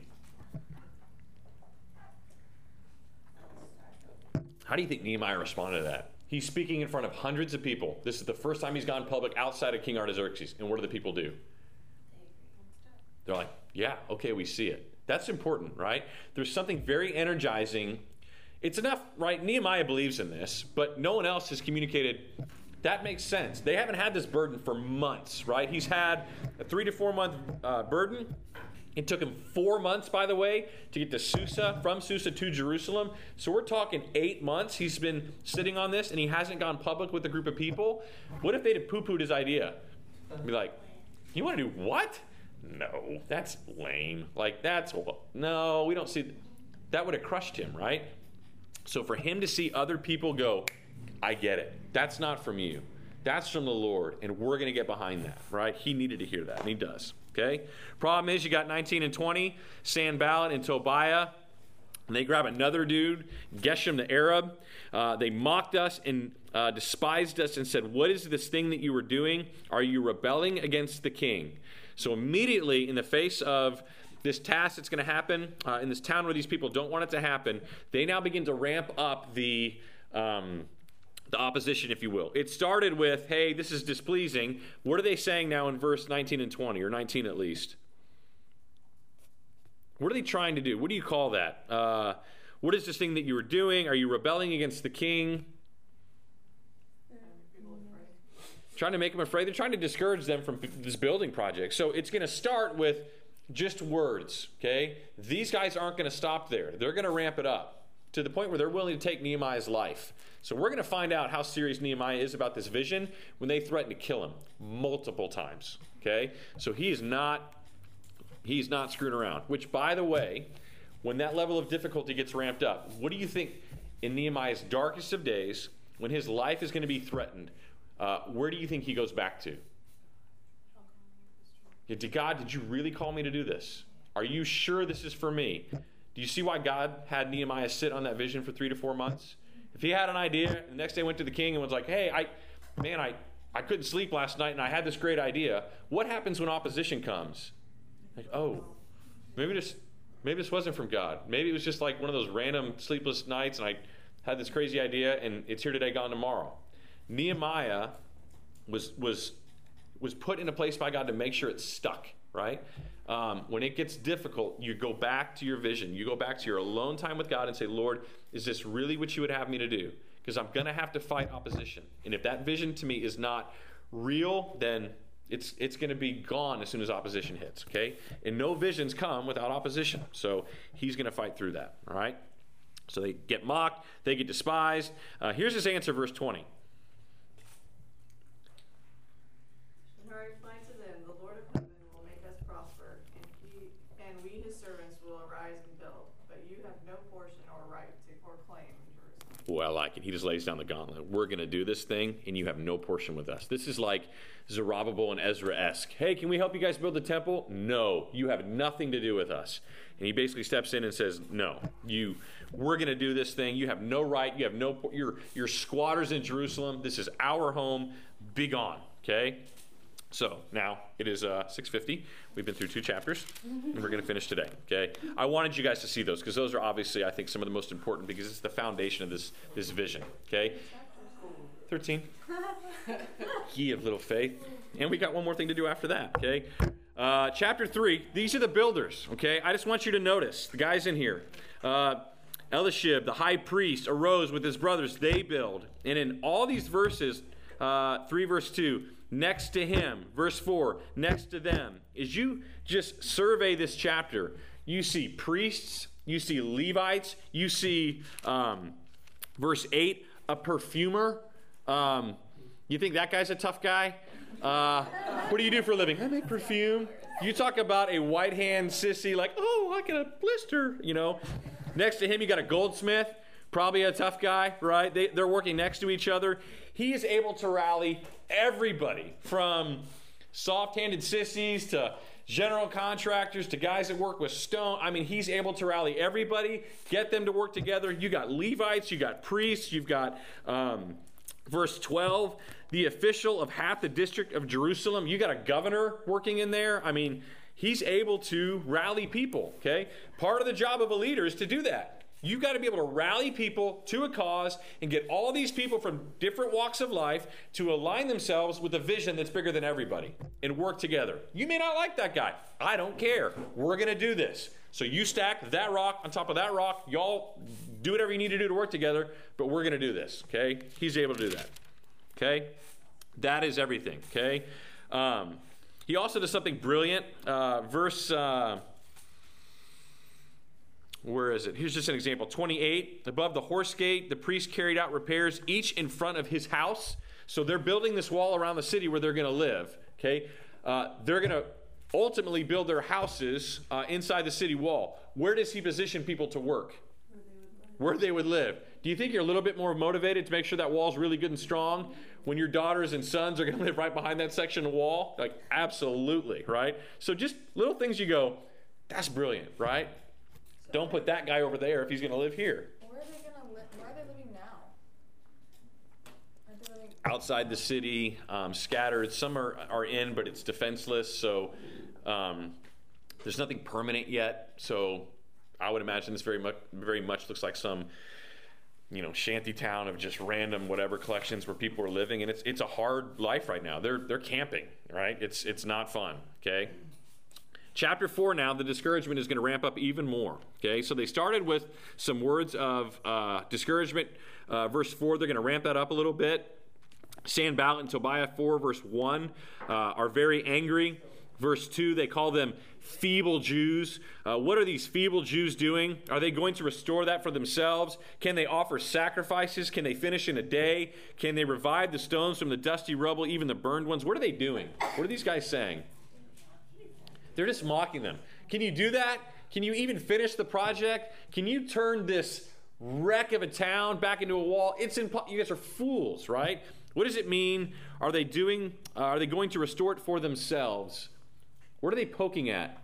How do you think Nehemiah responded to that? He's speaking in front of hundreds of people. This is the first time he's gone public outside of King Artaxerxes. And what do the people do? They're like, yeah, okay, we see it. That's important, right? There's something very energizing. It's enough, right? Nehemiah believes in this, but no one else has communicated. That makes sense. They haven't had this burden for months, right? He's had a three to four month uh, burden. It took him four months, by the way, to get to Susa, from Susa to Jerusalem. So we're talking eight months he's been sitting on this, and he hasn't gone public with a group of people. What if they'd have poo-pooed his idea? Be like, you want to do what? No, that's lame. Like, that's, no, we don't see, that would have crushed him, right? So for him to see other people go, I get it. That's not from you. That's from the Lord, and we're going to get behind that, right? He needed to hear that, and he does, okay? Problem is, you got nineteen and twenty, Sanballat and Tobiah, and they grab another dude, Geshem the Arab. Uh, they mocked us and uh, despised us and said, what is this thing that you were doing? Are you rebelling against the king? So immediately, in the face of this task that's going to happen uh, in this town where these people don't want it to happen, they now begin to ramp up the um, the opposition, if you will. It started with, hey, this is displeasing. What are they saying now in verse nineteen and twenty, or nineteen at least? What are they trying to do? What do you call that? Uh, what is this thing that you were doing? Are you rebelling against the king? Trying to make them afraid. They're trying to discourage them from this building project. So it's going to start with just words, okay? These guys aren't going to stop there. They're going to ramp it up to the point where they're willing to take Nehemiah's life. So we're going to find out how serious Nehemiah is about this vision when they threaten to kill him multiple times, okay? So he's not, he's not screwing around. Which, by the way, when that level of difficulty gets ramped up, what do you think in Nehemiah's darkest of days, when his life is going to be threatened, Uh, where do you think he goes back to? Yeah, to God, did you really call me to do this? Are you sure this is for me? Do you see why God had Nehemiah sit on that vision for three to four months? If he had an idea, and the next day went to the king and was like, hey, I, man, I, I couldn't sleep last night and I had this great idea. What happens when opposition comes? Like, oh, maybe this, maybe this wasn't from God. Maybe it was just like one of those random sleepless nights and I had this crazy idea and it's here today, gone tomorrow. Nehemiah was was was put in a place by God to make sure it stuck, right? Um, when it gets difficult, you go back to your vision. You go back to your alone time with God and say, Lord, is this really what you would have me to do? Because I'm going to have to fight opposition. And if that vision to me is not real, then it's it's going to be gone as soon as opposition hits, okay? And no visions come without opposition. So he's going to fight through that, all right? So they get mocked. They get despised. Uh, here's his answer, verse twenty. I replied to them, the Lord of heaven will make us prosper, and he and we his servants will arise and build, but you have no portion or right to proclaim in Jerusalem. Boy, I like it. He just lays down the gauntlet. We're going to do this thing, and you have no portion with us. This is like Zerubbabel and Ezra-esque. Hey, can we help you guys build the temple? No, you have nothing to do with us. And he basically steps in and says, no, you, we're going to do this thing. You have no right. You have no, you're, you're squatters in Jerusalem. This is our home. Be gone, okay? So now it is uh, six fifty. We've been through two chapters, and we're going to finish today. Okay. I wanted you guys to see those because those are obviously, I think, some of the most important because it's the foundation of this this vision. Okay. Thirteen. Ye of little faith, and we got one more thing to do after that. Okay. Uh, chapter three. These are the builders. Okay. I just want you to notice the guys in here. Uh, Elishib, the high priest, arose with his brothers. They build, and in all these verses, uh, three verse two. Next to him, verse four, next to them. As you just survey this chapter, you see priests, you see Levites, you see, um, verse eight, a perfumer. Um, you think that guy's a tough guy? Uh, what do you do for a living? I make perfume. You talk about a white hand sissy, like, oh, I got a blister, you know. Next to him, you got a goldsmith, probably a tough guy, right? They, they're working next to each other. He is able to rally everybody from soft-handed sissies to general contractors to guys that work with stone. I mean, he's able to rally everybody, get them to work together. You got Levites, you got priests, you've got, um, verse twelve, the official of half the district of Jerusalem. You got a governor working in there. I mean, he's able to rally people, okay? Part of the job of a leader is to do that. You've got to be able to rally people to a cause and get all these people from different walks of life to align themselves with a vision that's bigger than everybody and work together. You may not like that guy. I don't care. We're going to do this. So you stack that rock on top of that rock. Y'all do whatever you need to do to work together, but we're going to do this, okay? He's able to do that, okay? That is everything, okay? Um, he also does something brilliant. Uh, verse... Uh, Where is it? Here's just an example. twenty-eight, above the horse gate, the priest carried out repairs, each in front of his house. So they're building this wall around the city where they're going to live. Okay, uh, they're going to ultimately build their houses uh, inside the city wall. Where does he position people to work? Where they would live. Do you think you're a little bit more motivated to make sure that wall's really good and strong when your daughters and sons are going to live right behind that section of wall? Like, absolutely, right? So just little things you go, that's brilliant, right? Don't put that guy over there if he's going to live here. Where are they going to live? Where are they living now? Are they living Outside the city, um, scattered. Some are, are in, but it's defenseless. So um, there's nothing permanent yet. So I would imagine this very much, very much looks like some, you know, shanty town of just random whatever collections where people are living, and it's it's a hard life right now. They're they're camping, right? It's it's not fun. Okay. Chapter four now, the discouragement is going to ramp up even more. Okay, so they started with some words of uh, discouragement. Uh, verse four, they're going to ramp that up a little bit. Sanballat and Tobiah four, verse one, uh, are very angry. Verse two, they call them feeble Jews. Uh, what are these feeble Jews doing? Are they going to restore that for themselves? Can they offer sacrifices? Can they finish in a day? Can they revive the stones from the dusty rubble, even the burned ones? What are they doing? What are these guys saying? They're just mocking them. Can you do that? Can you even finish the project? Can you turn this wreck of a town back into a wall? It's impo- you guys are fools, right? What does it mean? Are they doing? Uh, are they going to restore it for themselves? What are they poking at?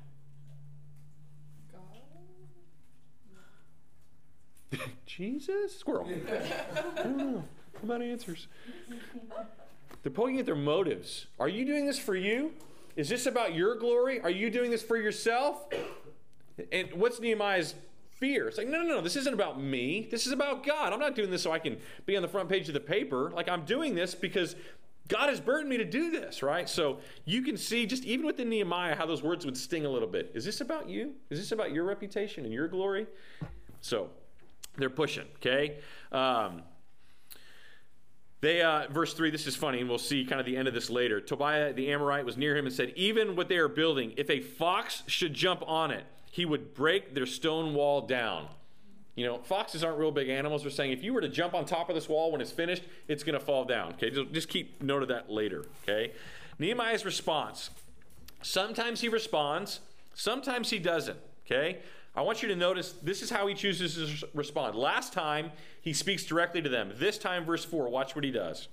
God? Jesus? Squirrel. I don't know. What about answers? They're poking at their motives. Are you doing this for you? Is this about your glory? Are you doing this for yourself? And what's Nehemiah's fear? It's like, no, no, no, this isn't about me. This is about God. I'm not doing this so I can be on the front page of the paper. Like, I'm doing this because God has burdened me to do this, right? So you can see, just even within Nehemiah, how those words would sting a little bit. Is this about you? Is this about your reputation and your glory? So they're pushing, okay? Um, They, uh, verse three, this is funny, and we'll see kind of the end of this later. Tobiah the Amorite was near him and said, even what they are building, if a fox should jump on it, he would break their stone wall down. You know, foxes aren't real big animals. They're saying if you were to jump on top of this wall when it's finished, it's going to fall down. Okay, just, just keep note of that later. Okay, Nehemiah's response. Sometimes he responds, sometimes he doesn't. Okay, I want you to notice this is how he chooses to respond. Last time, he speaks directly to them. This time, verse four, watch what he does.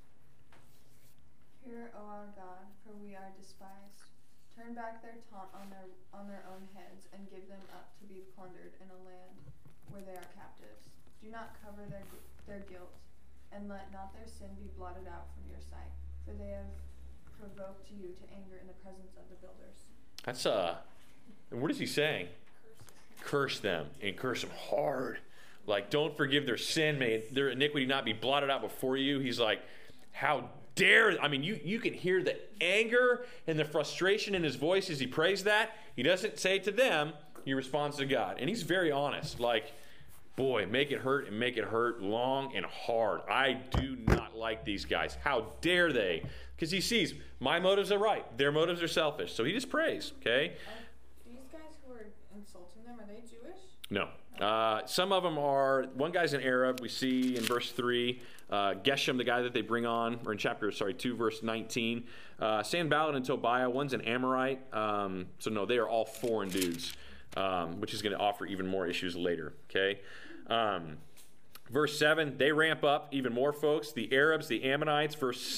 Hear, O our God, for we are despised. Turn back their taunt on their on their own heads, and give them up to be plundered in a land where they are captives. Do not cover their their guilt, and let not their sin be blotted out from your sight, for they have provoked you to anger in the presence of the builders. That's uh, and what is he saying? Curse them, and curse them hard. Like, don't forgive their sin, may their iniquity not be blotted out before you. He's like, how dare, I mean, you, you can hear the anger and the frustration in his voice as he prays that. He doesn't say it to them, he responds to God. And he's very honest, like, boy, make it hurt and make it hurt long and hard. I do not like these guys. How dare they? Because he sees, my motives are right, their motives are selfish. So he just prays, okay? These guys who are insulting them, are they Jewish? No. Uh, some of them are, one guy's an Arab, we see in verse three. Uh, Geshem, the guy that they bring on, or in chapter, sorry, two, verse nineteen. Uh, Sanballat and Tobiah, one's an Amorite. Um, so no, they are all foreign dudes, um, which is going to offer even more issues later, okay? Um, verse seven, they ramp up even more, folks. The Arabs, the Ammonites, verse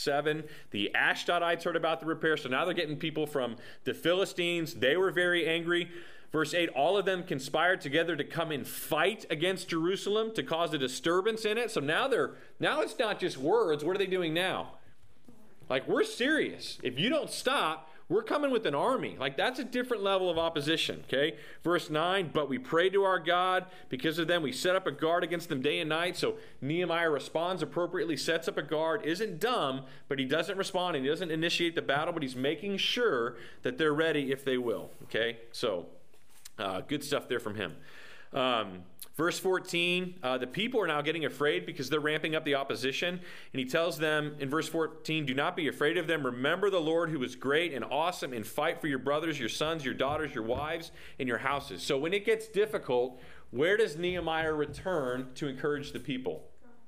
seven. The Ashdodites heard about the repair, so now they're getting people from the Philistines. They were very angry. Verse eight, all of them conspired together to come and fight against Jerusalem to cause a disturbance in it. So now they're now it's not just words. What are they doing now? Like, we're serious. If you don't stop, we're coming with an army. Like, that's a different level of opposition, okay? Verse nine, but we prayed to our God. Because of them, we set up a guard against them day and night. So Nehemiah responds appropriately, sets up a guard, isn't dumb, but he doesn't respond, and he doesn't initiate the battle, but he's making sure that they're ready if they will, okay? So, uh, good stuff there from him. Um, verse fourteen, uh, the people are now getting afraid because they're ramping up the opposition. And he tells them in verse fourteen, do not be afraid of them. Remember the Lord who is great and awesome, and fight for your brothers, your sons, your daughters, your wives, and your houses. So when it gets difficult, where does Nehemiah return to encourage the people?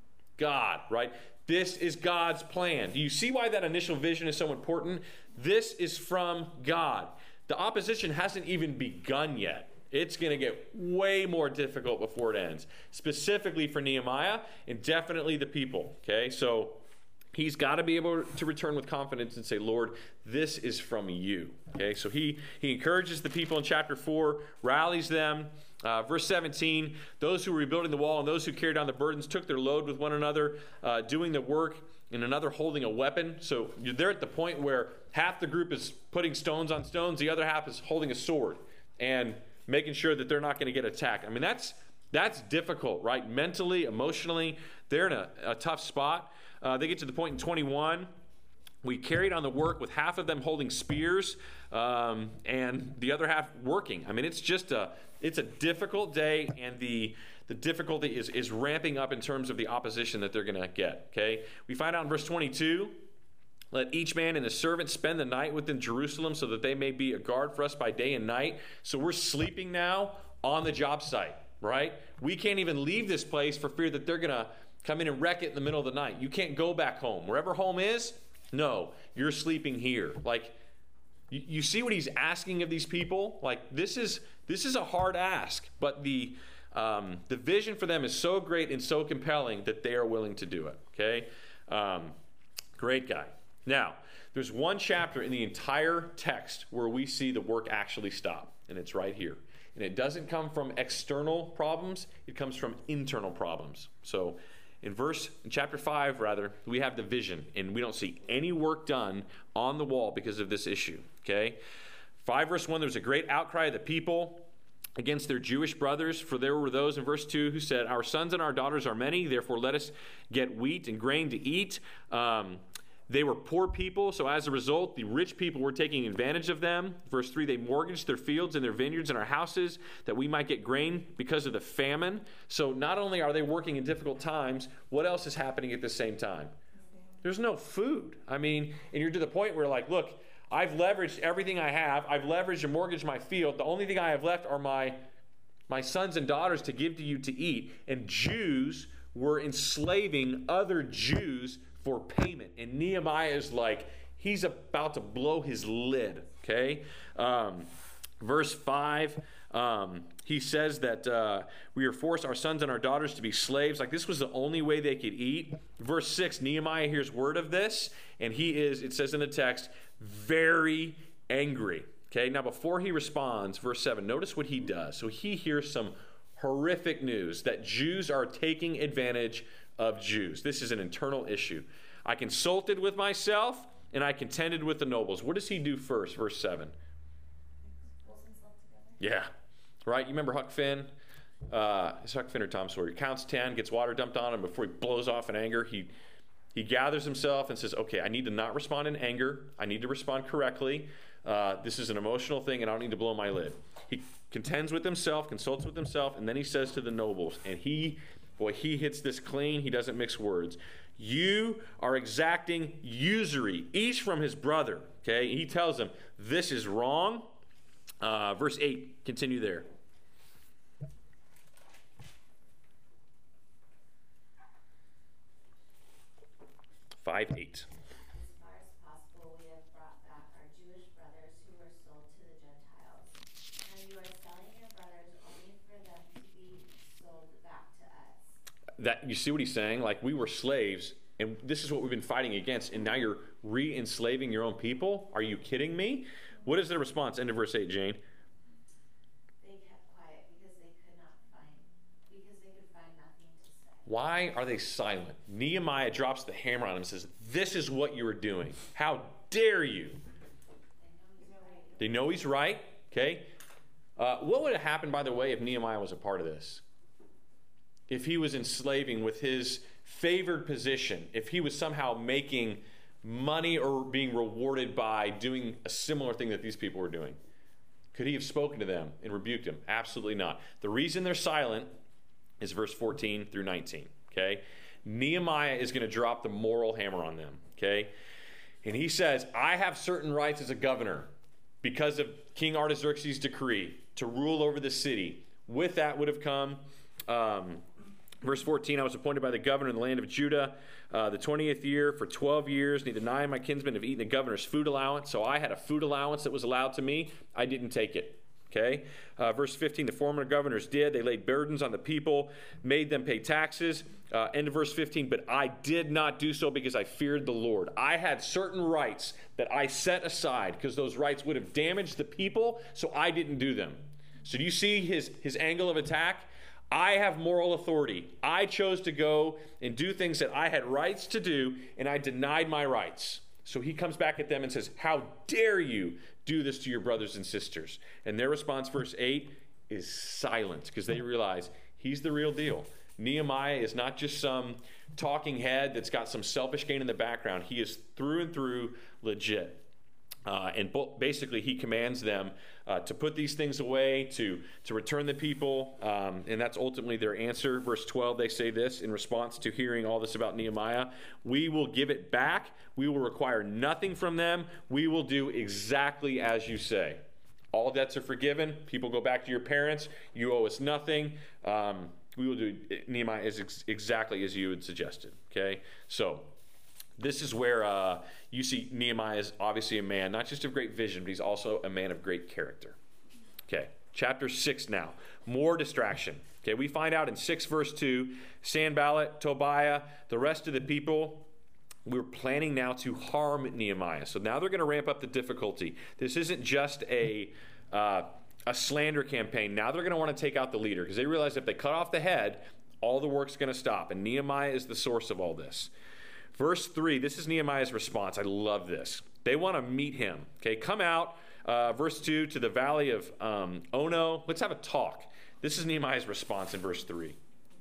God, right? This is God's plan. Do you see why that initial vision is so important? This is from God. The opposition hasn't even begun yet. It's going to get way more difficult before it ends, specifically for Nehemiah and definitely the people, okay? So he's got to be able to return with confidence and say, Lord, this is from you, okay? So he, he encourages the people in chapter four, rallies them. Uh, verse seventeen, those who were rebuilding the wall and those who carried down the burdens took their load with one another, uh, doing the work, and another holding a weapon. So they're at the point where half the group is putting stones on stones, the other half is holding a sword and making sure that they're not going to get attacked. I mean, that's that's difficult, right? Mentally, emotionally, they're in a, a tough spot. Uh, they get to the point in twenty-one. We carried on the work with half of them holding spears um, and the other half working. I mean, it's just a it's a difficult day, and the the difficulty is is ramping up in terms of the opposition that they're going to get. Okay, we find out in verse twenty-two. Let each man and his servant spend the night within Jerusalem so that they may be a guard for us by day and night. So we're sleeping now on the job site, right? We can't even leave this place for fear that they're going to come in and wreck it in the middle of the night. You can't go back home. Wherever home is, no, you're sleeping here. Like, you, you see what he's asking of these people? Like, this is this is a hard ask, but the um, the vision for them is so great and so compelling that they are willing to do it, okay? Um, great guy. Now, there's one chapter in the entire text where we see the work actually stop, and it's right here. And it doesn't come from external problems, it comes from internal problems. So in verse, in chapter five, rather, we have the vision, and we don't see any work done on the wall because of this issue, okay? five verse one, there's a great outcry of the people against their Jewish brothers, for there were those in verse two who said, our sons and our daughters are many, therefore let us get wheat and grain to eat. Um, They were poor people, so as a result, the rich people were taking advantage of them. Verse three, they mortgaged their fields and their vineyards and our houses that we might get grain because of the famine. So not only are they working in difficult times, what else is happening at the same time? There's no food. I mean, and you're to the point where, like, look, I've leveraged everything I have. I've leveraged and mortgaged my field. The only thing I have left are my, my sons and daughters to give to you to eat. And Jews were enslaving other Jews for payment. And Nehemiah is like, he's about to blow his lid, okay? Um, verse five, um, he says that uh, we are forced our sons and our daughters to be slaves. Like, this was the only way they could eat. Verse six, Nehemiah hears word of this, and he is, it says in the text, very angry. Okay, now before he responds, verse seven, notice what he does. So he hears some horrific news that Jews are taking advantage of Jews. This is an internal issue. I consulted with myself, and I contended with the nobles. What does he do first? Verse seven. Pulls himself together. Yeah. Right? You remember Huck Finn? Uh, it's Huck Finn or Tom Sawyer. He counts ten, gets water dumped on him. Before he blows off in anger, he, he gathers himself and says, okay, I need to not respond in anger. I need to respond correctly. Uh, this is an emotional thing, and I don't need to blow my lid. He contends with himself, consults with himself, and then he says to the nobles, and he... Boy, he hits this clean. He doesn't mix words. You are exacting usury, each from his brother. Okay, he tells them this is wrong. Uh, verse eight, continue there. Five eight. As far as possible, we have brought back our Jewish brothers who were sold to the Gentiles. And you are selling your brothers only for them to be sold back to us. That, you see what he's saying? Like, we were slaves, And this is what we've been fighting against. And now you're re-enslaving your own people? Are you kidding me? What is their response? End of verse eight, Jane. They kept quiet because they could not find, because they could find nothing to say. Why are they silent? Nehemiah drops the hammer on him and says, this is what you are doing. How dare you? They know he's right. Okay. Uh, what would have happened, by the way, if Nehemiah was a part of this? If he was enslaving with his favored position, if he was somehow making money or being rewarded by doing a similar thing that these people were doing, could he have spoken to them and rebuked them? Absolutely not. The reason they're silent is verse fourteen through nineteen. Okay. Nehemiah is going to drop the moral hammer on them. Okay. And he says, I have certain rights as a governor because of King Artaxerxes' decree to rule over the city. With that would have come, um, verse fourteen, I was appointed by the governor in the land of Judah, uh, the twentieth year for twelve years. Neither I nor my kinsmen have eaten the governor's food allowance. So I had a food allowance that was allowed to me. I didn't take it. Okay. Uh, verse fifteen, the former governors did. They laid burdens on the people, made them pay taxes. Uh, end of verse fifteen, but I did not do so because I feared the Lord. I had certain rights that I set aside because those rights would have damaged the people, so I didn't do them. So do you see his, his angle of attack? I have moral authority. I chose to go and do things that I had rights to do, and I denied my rights. So he comes back at them and says, how dare you do this to your brothers and sisters? And their response, verse eight, is silence because they realize he's the real deal. Nehemiah is not just some talking head that's got some selfish gain in the background. He is through and through legit. Uh, and bo- basically, he commands them uh, to put these things away, to, to return the people, um, and that's ultimately their answer. Verse twelve, they say this in response to hearing all this about Nehemiah. We will give it back. We will require nothing from them. We will do exactly as you say. All debts are forgiven. People go back to your parents. You owe us nothing. Um, we will do, Nehemiah is ex- exactly as you had suggested. Okay? So, this is where uh, you see Nehemiah is obviously a man, not just of great vision, but he's also a man of great character. Okay, chapter six now. More distraction. Okay, we find out in six verse two, Sanballat, Tobiah, the rest of the people, we're planning now to harm Nehemiah. So now they're going to ramp up the difficulty. This isn't just a, uh, a slander campaign. Now they're going to want to take out the leader because they realize if they cut off the head, all the work's going to stop. And Nehemiah is the source of all this. Verse three, this is Nehemiah's response. I love this. They want to meet him. Okay, come out, uh, verse two, to the valley of um, Ono. Let's have a talk. This is Nehemiah's response in verse three.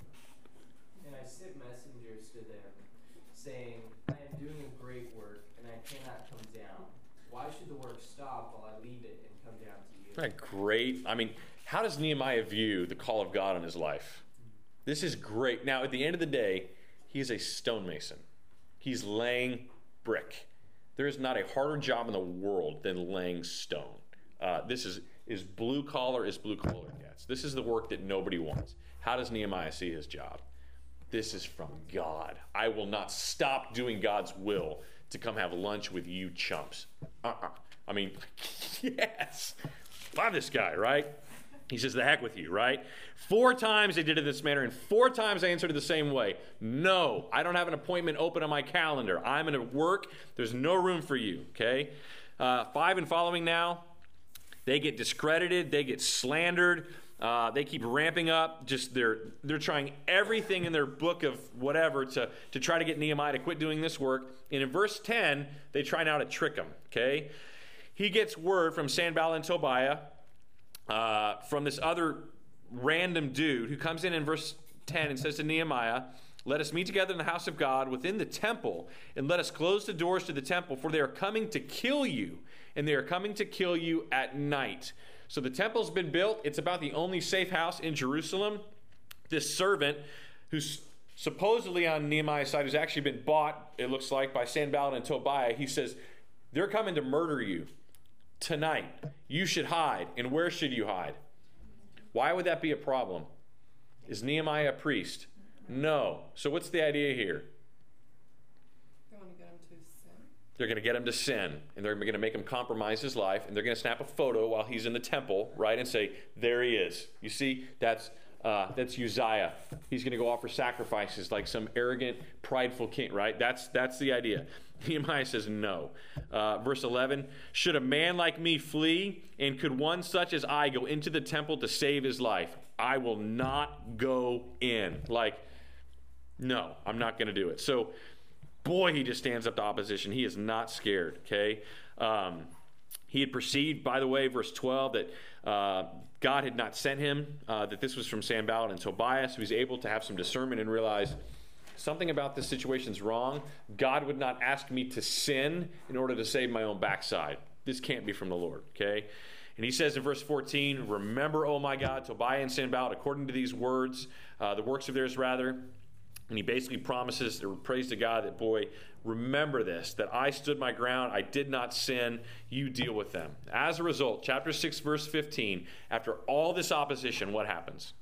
And I sent messengers to them, saying, I am doing a great work, and I cannot come down. Why should the work stop while I leave it and come down to you? Isn't that great? I mean, how does Nehemiah view the call of God on his life? This is great. Now, at the end of the day, he is a stonemason. He's laying brick. There is not a harder job in the world than laying stone. Uh, this is is blue collar as blue collar gets. This is the work that nobody wants. How does Nehemiah see his job? This is from God. I will not stop doing God's will to come have lunch with you chumps. Uh-uh. I mean, yes. Love this guy, right? He says, the heck with you, right? Four times they did it this manner, and four times I answered it the same way. No, I don't have an appointment open on my calendar. I'm in work. There's no room for you, okay? Uh, five and following now, they get discredited. They get slandered. Uh, they keep ramping up. Just they're they're trying everything in their book of whatever to, to try to get Nehemiah to quit doing this work. And in verse ten, they try now to trick him, okay? He gets word from Sanballat and Tobiah, Uh, from this other random dude who comes in in verse ten and says to Nehemiah, let us meet together in the house of God within the temple, and let us close the doors to the temple, for they are coming to kill you, and they are coming to kill you at night. So the temple's been built. It's about the only safe house in Jerusalem. This servant, who's supposedly on Nehemiah's side, who's actually been bought, it looks like, by Sanballat and Tobiah, he says, they're coming to murder you. Tonight, you should hide. And where should you hide? Why would that be a problem? Is Nehemiah a priest? No. So what's the idea here? They want to get him to sin. They're going to get him to sin, and they're going to make him compromise his life, and they're going to snap a photo while he's in the temple, right, and say, there he is. You see, that's Uh, that's Uzziah. He's going to go offer sacrifices like some arrogant, prideful king, right? That's that's the idea. Nehemiah says no. Uh, verse eleven, should a man like me flee, and could one such as I go into the temple to save his life? I will not go in. Like, no, I'm not going to do it. So, boy, he just stands up to opposition. He is not scared, okay? Um, he had perceived, by the way, verse twelve, that uh, God had not sent him, uh, that this was from Sanballat and Tobiah, so he's able to have some discernment and realize something about this situation is wrong. God would not ask me to sin in order to save my own backside. This can't be from the Lord, okay? And he says in verse fourteen, remember, O my God, Tobiah and Sanballat, according to these words, uh, the works of theirs rather. And he basically promises or prays to God that, boy, remember this, that I stood my ground, I did not sin, you deal with them. As a result, chapter six, verse fifteen, after all this opposition, what happens?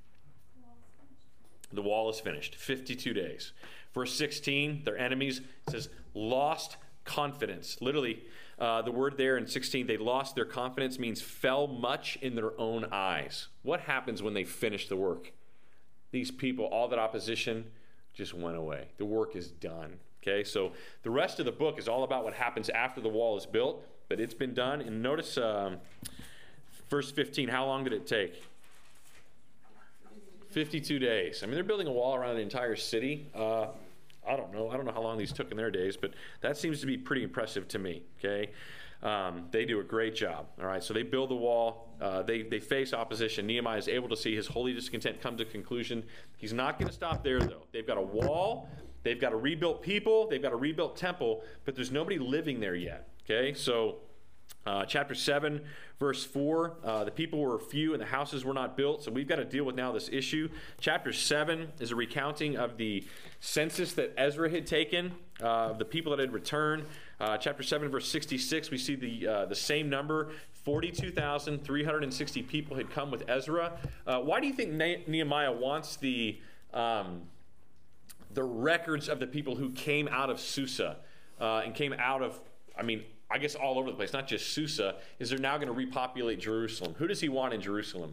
The wall is finished, fifty-two days. Verse sixteen, their enemies, it says, lost confidence. Literally, uh, the word there in sixteen, they lost their confidence, means fell much in their own eyes. What happens when they finish the work? These people, all that opposition, just went away. The work is done. Okay, so the rest of the book is all about what happens after the wall is built, but it's been done. And notice um, verse fifteen, how long did it take? fifty-two days. I mean, they're building a wall around the entire city. Uh, I don't know. I don't know how long these took in their days, but that seems to be pretty impressive to me, okay? Um, they do a great job, all right? So they build the wall. Uh, they, they face opposition. Nehemiah is able to see his holy discontent come to conclusion. He's not going to stop there, though. They've got a wall. They've got a rebuilt people. They've got a rebuilt temple, but there's nobody living there yet, okay? So uh, chapter seven, verse four, uh, the people were few and the houses were not built, so we've got to deal with now this issue. Chapter seven is a recounting of the census that Ezra had taken, uh, of the people that had returned. Uh, chapter seven, verse sixty-six, we see the uh, the same number, forty-two thousand three hundred sixty people had come with Ezra. Uh, why do you think ne- Nehemiah wants the um, the records of the people who came out of Susa uh, and came out of, I mean, I guess all over the place, not just Susa, is they're now going to repopulate Jerusalem. Who does he want in Jerusalem?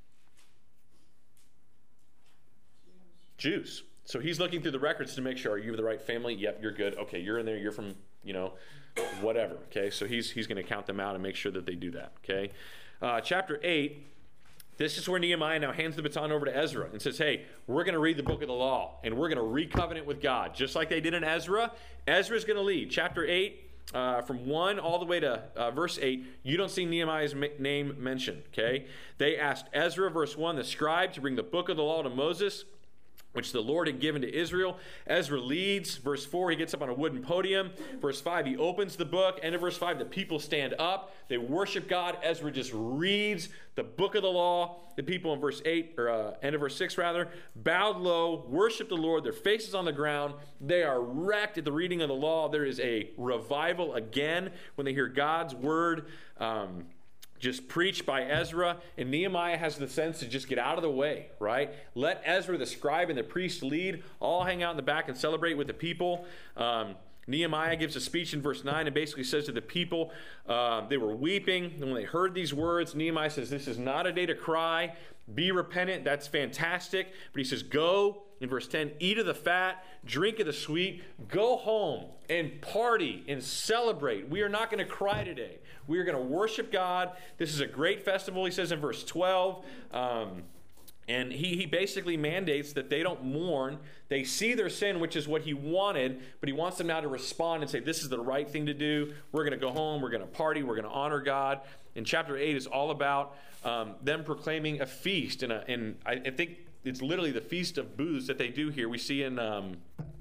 Jews. So he's looking through the records to make sure, are you the right family? Yep, you're good. Okay, you're in there. You're from, you know, whatever. Okay, so he's he's going to count them out and make sure that they do that. Okay, uh, chapter eight. This is where Nehemiah now hands the baton over to Ezra and says, hey, we're going to read the book of the law and we're going to re-covenant with God. Just like they did in Ezra, Ezra's going to lead. Chapter eight, uh, from one all the way to uh, verse eight, you don't see Nehemiah's ma- name mentioned. Okay, they asked Ezra, verse one, the scribe, to bring the book of the law to Moses, which the Lord had given to Israel. Ezra leads. Verse four, he gets up on a wooden podium. Verse five, he opens the book. End of verse five, the people stand up. They worship God. Ezra just reads the book of the law. The people in verse eight, or uh, end of verse six rather, bowed low, worship the Lord, their faces on the ground. They are wrecked at the reading of the law. There is a revival again when they hear God's word um, just preached by Ezra, and Nehemiah has the sense to just get out of the way, right? Let Ezra, the scribe, and the priest lead. All hang out in the back and celebrate with the people. Um, Nehemiah gives a speech in verse nine and basically says to the people, uh, they were weeping. And when they heard these words, Nehemiah says, this is not a day to cry. Be repentant. That's fantastic. But he says, go, in verse ten, eat of the fat, drink of the sweet, go home and party and celebrate. We are not going to cry today. We are going to worship God. This is a great festival, he says in verse twelve. Um, and he, he basically mandates that they don't mourn. They see their sin, which is what he wanted, but he wants them now to respond and say, this is the right thing to do. We're going to go home. We're going to party. We're going to honor God. And chapter eight is all about um, them proclaiming a feast. And, a, and I, I think it's literally the Feast of Booths that they do here. We see in um,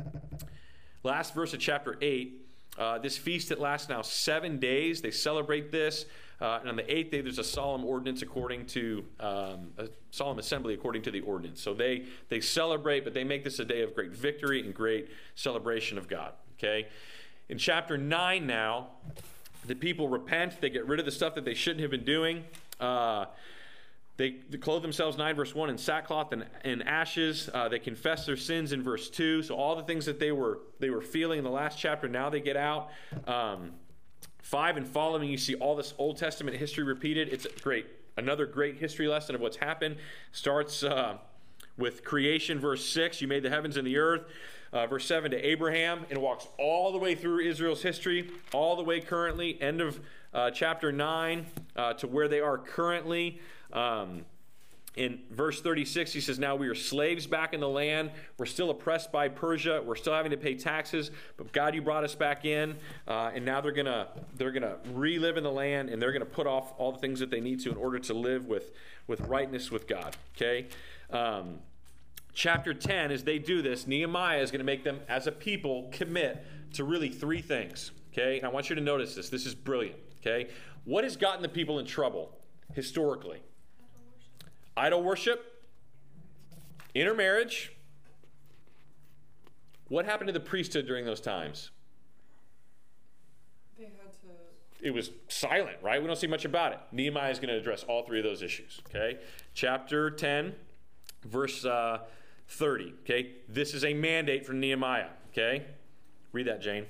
last verse of chapter eight, uh, this feast that lasts now seven days. They celebrate this. Uh, and on the eighth day, there's a solemn ordinance according to, um, a solemn assembly according to the ordinance. So they, they celebrate, but they make this a day of great victory and great celebration of God. Okay? In chapter nine now, the people repent. They get rid of the stuff that they shouldn't have been doing. Uh, They, they clothe themselves, nine verse one, in sackcloth and, and ashes. Uh, they confess their sins in verse two. So all the things that they were they were feeling in the last chapter, now they get out. Um, five and following, you see all this Old Testament history repeated. It's great. another great history lesson of what's happened. Starts uh, with creation, verse six, you made the heavens and the earth. Uh, verse seven to Abraham, and walks all the way through Israel's history, all the way currently, end of uh, chapter nine uh, to where they are currently. Um, in verse thirty-six, he says, now we are slaves back in the land. We're still oppressed by Persia. We're still having to pay taxes. But God, you brought us back in. Uh, and now they're going to they're gonna relive in the land, and they're going to put off all the things that they need to in order to live with, with rightness with God. Okay? Um, chapter ten, as they do this, Nehemiah is going to make them, as a people, commit to really three things. Okay? And I want you to notice this. This is brilliant. Okay? What has gotten the people in trouble historically? Idol worship, intermarriage. What happened to the priesthood during those times? They had to... It was silent, right? We don't see much about it. Nehemiah is going to address all three of those issues, okay? Chapter ten, verse uh, thirty, okay? This is a mandate from Nehemiah, okay? Read that, Jane.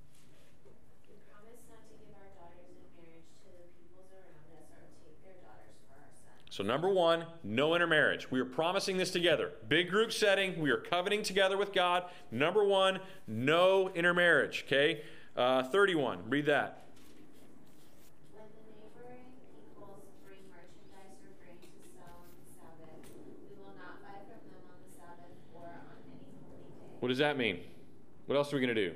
So number one, no intermarriage. We are promising this together. Big group setting. We are covenanting together with God. Number one, no intermarriage. Okay? Uh, thirty-one. Read that. When the neighboring peoples bring merchandise or grain to sell on the Sabbath, we will not buy from them on the Sabbath or on any holy day. What does that mean? What else are we going to do?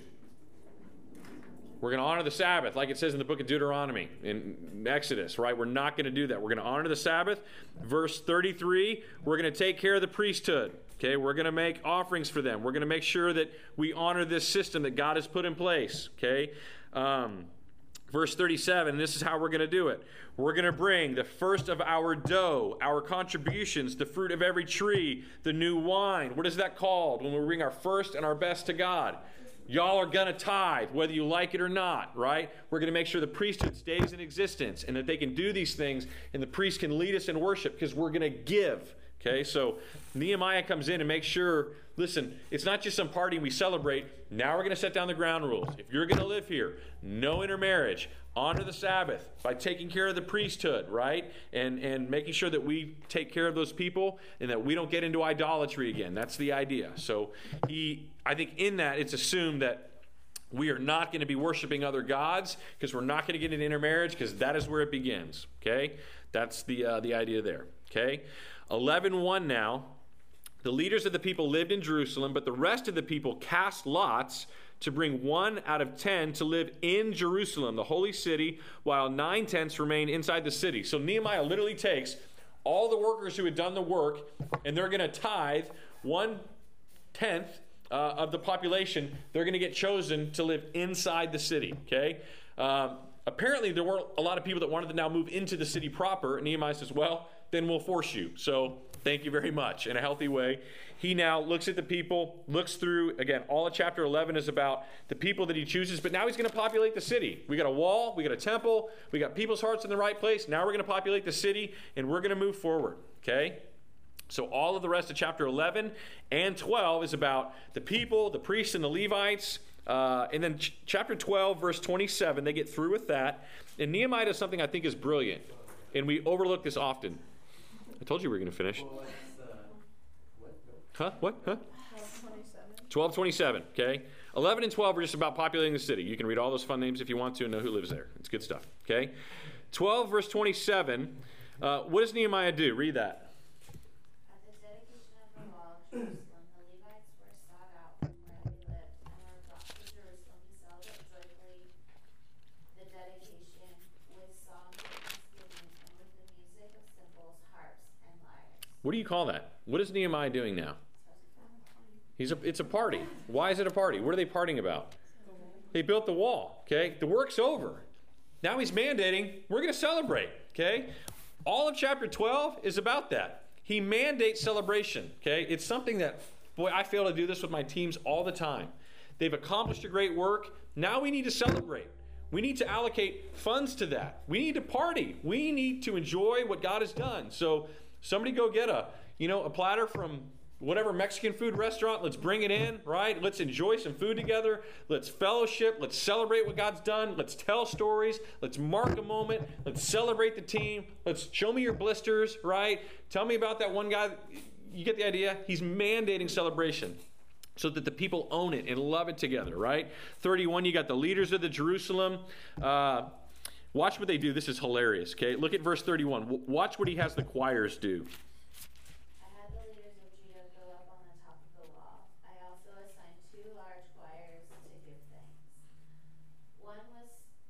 We're going to honor the Sabbath, like it says in the book of Deuteronomy, in Exodus, right? We're not going to do that. We're going to honor the Sabbath. Verse thirty-three, we're going to take care of the priesthood. Okay, we're going to make offerings for them. We're going to make sure that we honor this system that God has put in place. Okay, um, verse thirty-seven, this is how we're going to do it. We're going to bring the first of our dough, our contributions, the fruit of every tree, the new wine. What is that called when we bring our first and our best to God? Y'all are going to tithe, whether you like it or not, right? We're going to make sure the priesthood stays in existence and that they can do these things and the priest can lead us in worship because we're going to give. Okay, so Nehemiah comes in and makes sure, listen, it's not just some party we celebrate. Now we're going to set down the ground rules. If you're going to live here, no intermarriage, honor the Sabbath by taking care of the priesthood, right? And and making sure that we take care of those people and that we don't get into idolatry again. That's the idea. So he, I think in that it's assumed that we are not going to be worshiping other gods because we're not going to get into intermarriage because that is where it begins. Okay, that's the uh, the idea there. Okay. eleven one now, the leaders of the people lived in Jerusalem, but the rest of the people cast lots to bring one out of ten to live in Jerusalem, the holy city, while nine tenths remain inside the city. So Nehemiah literally takes all the workers who had done the work, and they're going to tithe one tenth uh, of the population. They're going to get chosen to live inside the city, okay? Um, apparently, there weren't a lot of people that wanted to now move into the city proper, and Nehemiah says, well, then we'll force you. So thank you very much in a healthy way. He now looks at the people, looks through, again, all of chapter eleven is about the people that he chooses, but now he's going to populate the city. We got a wall, we got a temple, we got people's hearts in the right place. Now we're going to populate the city, and we're going to move forward, okay? So all of the rest of chapter eleven and twelve is about the people, the priests, and the Levites. Uh, and then ch- chapter twelve, verse twenty-seven, they get through with that. And Nehemiah does something I think is brilliant, and we overlook this often. I told you we were going to finish. Well, it's, uh, what? Huh? What? Huh? twelve twenty-seven. twelve twenty-seven, okay? eleven and twelve are just about populating the city. You can read all those fun names if you want to and know who lives there. It's good stuff, okay? twelve, verse twenty-seven, uh, what does Nehemiah do? Read that. At the dedication of the wall of Jerusalem, the Levites were sought out from where they lived and were brought to Jerusalem to celebrate joyfully the dedication with songs of thanksgiving and with the music of cymbals, harps, and lyres. What do you call that? What is Nehemiah doing now? He's a, it's a party. Why is it a party? What are they partying about? They built the wall, okay? The work's over. Now he's mandating, we're going to celebrate, okay? All of chapter twelve is about that. He mandates celebration, okay? It's something that, boy, I fail to do this with my teams all the time. They've accomplished a great work. Now we need to celebrate. We need to allocate funds to that. We need to party. We need to enjoy what God has done. So somebody go get a, you know, a platter from whatever Mexican food restaurant. Let's bring it in, right? Let's enjoy some food together. Let's fellowship. Let's celebrate what God's done. Let's tell stories. Let's mark a moment. Let's celebrate the team. Let's show me your blisters, right? Tell me about that one guy. You get the idea? He's mandating celebration so that the people own it and love it together, right? thirty-one, you got the leaders of the Jerusalem. Uh, watch what they do. This is hilarious, okay? Look at verse thirty-one. W- watch what he has the choirs do. I had the leaders of Judah go up on the top of the wall. I also assigned two large choirs to give thanks. One was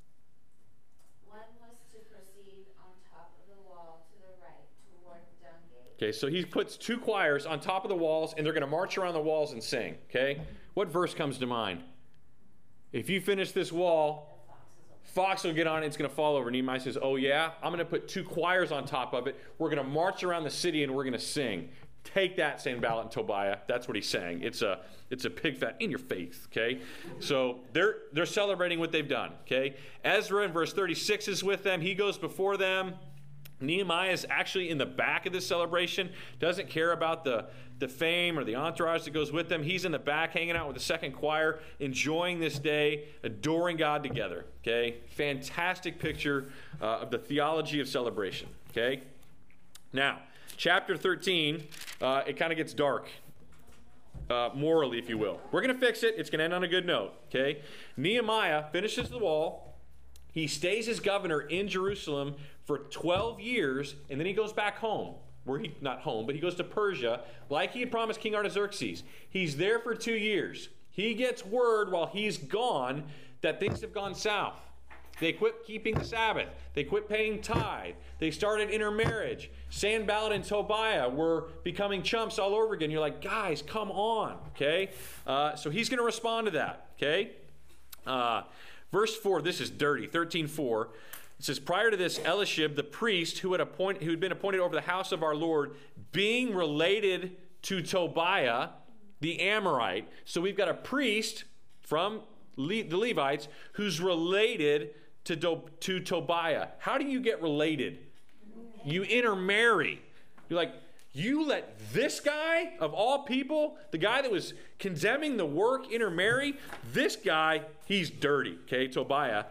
one was to proceed on top of the wall to the right toward the dung gate. Okay, so he puts two choirs on top of the walls, and they're going to march around the walls and sing, okay? What verse comes to mind? If you finish this wall, fox will get on it, it's going to fall over. Nehemiah says, oh yeah, I'm going to put two choirs on top of it. We're going to march around the city, and we're going to sing. Take that, Sanballat and Tobiah. That's what he's saying. It's a it's a pig fat in your face, okay? So they're they're celebrating what they've done, okay? Ezra in verse thirty-six is with them. He goes before them. Nehemiah is actually in the back of this celebration, doesn't care about the, the fame or the entourage that goes with them. He's in the back hanging out with the second choir, enjoying this day, adoring God together. Okay? Fantastic picture uh, of the theology of celebration. Okay? Now, chapter thirteen, uh, it kind of gets dark. Uh, morally, if you will. We're going to fix it. It's going to end on a good note. Okay? Nehemiah finishes the wall. He stays as governor in Jerusalem for twelve years, and then he goes back home. Where he, not home, but he goes to Persia, like he had promised King Artaxerxes. He's there for two years. He gets word while he's gone that things have gone south. They quit keeping the Sabbath. They quit paying tithe. They started intermarriage. Sanballat and Tobiah were becoming chumps all over again. You're like, guys, come on, okay? Uh, so he's going to respond to that, okay? Uh, verse four, this is dirty, thirteen four. It says, prior to this, Eliashib, the priest who had, appoint, who had been appointed over the house of our Lord, being related to Tobiah, the Amorite. So we've got a priest from Le- the Levites who's related to, Do- to Tobiah. How do you get related? You intermarry. You're like, you let this guy, of all people, the guy that was condemning the work, intermarry? This guy, he's dirty, okay, Tobiah.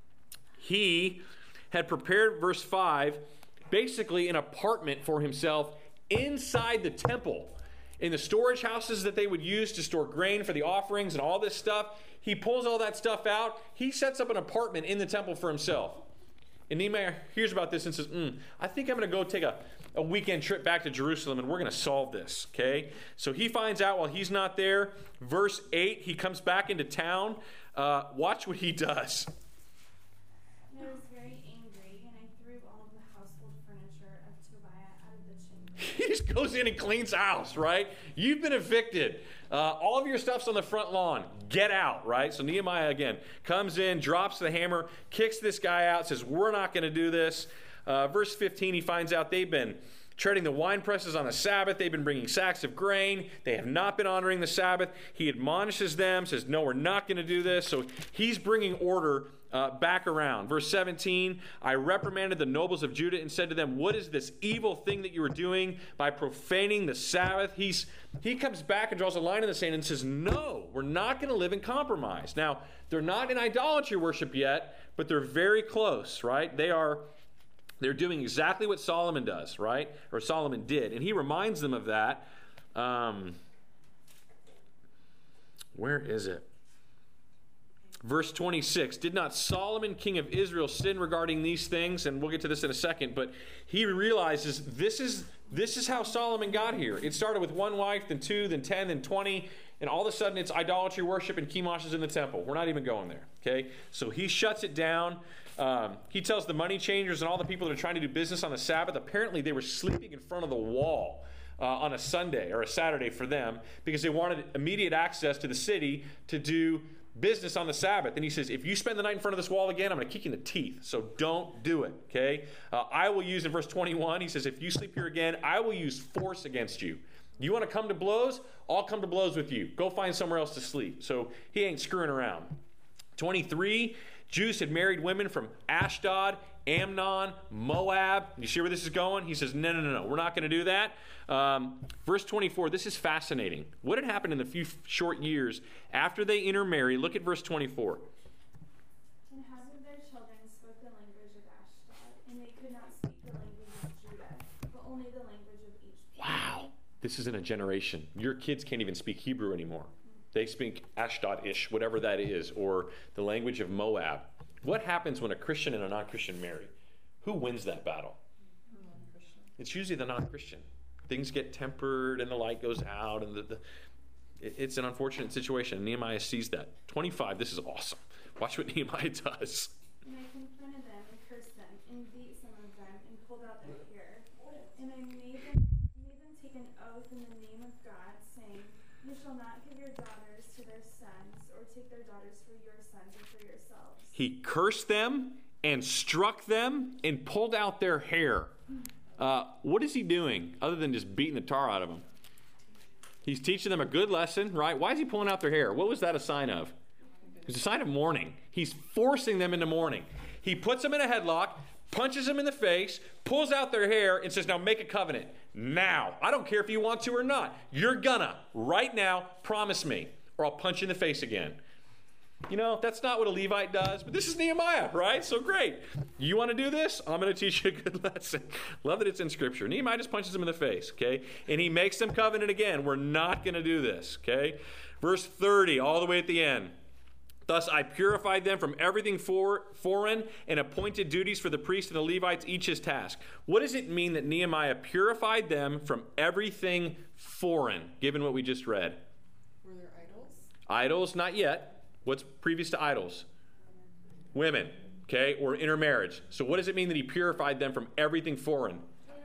He had prepared, verse five, basically an apartment for himself inside the temple. In the storage houses that they would use to store grain for the offerings and all this stuff, he pulls all that stuff out. He sets up an apartment in the temple for himself. And Nehemiah hears about this and says, mm, I think I'm going to go take a, a weekend trip back to Jerusalem, and we're going to solve this, okay? So he finds out while he's not there. Verse eight, he comes back into town. Uh, watch what he does. I was very angry, and I threw all of the household furniture of Tobiah out of the chimney. He just goes in and cleans house, right? You've been evicted. Uh, all of your stuff's on the front lawn. Get out, right? So Nehemiah, again, comes in, drops the hammer, kicks this guy out, says, we're not going to do this. Uh, verse fifteen, he finds out they've been treading the wine presses on the Sabbath. They've been bringing sacks of grain. They have not been honoring the Sabbath. He admonishes them, says, no, we're not going to do this. So he's bringing order uh, back around. Verse seventeen, I reprimanded the nobles of Judah and said to them, what is this evil thing that you are doing by profaning the Sabbath? He's He comes back and draws a line in the sand and says, no, we're not going to live in compromise. Now, they're not in idolatry worship yet, but they're very close, right? They are... They're doing exactly what Solomon does, right? Or Solomon did. And he reminds them of that. Um, where is it? Verse twenty-six. Did not Solomon, king of Israel, sin regarding these things? And we'll get to this in a second. But he realizes this is, this is how Solomon got here. It started with one wife, then two, then ten, then twenty. And all of a sudden it's idolatry worship and Chemosh is in the temple. We're not even going there. Okay? So he shuts it down. Um, he tells the money changers and all the people that are trying to do business on the Sabbath, apparently they were sleeping in front of the wall uh, on a Sunday or a Saturday for them because they wanted immediate access to the city to do business on the Sabbath. And he says, if you spend the night in front of this wall again, I'm going to kick you in the teeth. So don't do it, okay? Uh, I will use, in verse twenty-one, he says, if you sleep here again, I will use force against you. You want to come to blows? I'll come to blows with you. Go find somewhere else to sleep. So he ain't screwing around. twenty-three, Jews had married women from Ashdod, Ammon, Moab. You see where this is going? He says, no, no, no, no, we're not going to do that. Um, verse twenty-four, this is fascinating. What had happened in the few short years after they intermarry? Look at verse twenty-four. And half of their children spoke the language of Ashdod, and they could not speak the language of Judah, but only the language of each people. Wow. This is in a generation. Your kids can't even speak Hebrew anymore. They speak Ashdod-ish, whatever that is, or the language of Moab. What happens when a Christian and a non-Christian marry? Who wins that battle? It's usually the non-Christian. Things get tempered and the light goes out, and the, the it, it's an unfortunate situation. Nehemiah sees that. twenty-five, this is awesome. Watch what Nehemiah does. And I confronted them and cursed them and beat some of them and pulled out their hair. And I made them, made them take an oath in the name of God, saying, you shall not give your daughters to their sons, or take their daughters for your sons or for yourselves. He cursed them and struck them and pulled out their hair. Uh, what is he doing other than just beating the tar out of them? He's teaching them a good lesson, right? Why is he pulling out their hair? What was that a sign of? It's a sign of mourning. He's forcing them into mourning. He puts them in a headlock, punches them in the face, pulls out their hair, and says, now make a covenant. Now. I don't care if you want to or not. You're gonna, right now, promise me, or I'll punch you in the face again. You know, that's not what a Levite does, but this is Nehemiah, right? So great. You want to do this? I'm going to teach you a good lesson. Love that it's in Scripture. Nehemiah just punches him in the face, okay? And he makes them covenant again. We're not going to do this, okay? Verse thirty, all the way at the end. Thus I purified them from everything for, foreign and appointed duties for the priests and the Levites, each his task. What does it mean that Nehemiah purified them from everything foreign, given what we just read? Were there idols? Idols, not yet. What's previous to idols? Women, okay, or intermarriage. So what does it mean that he purified them from everything foreign?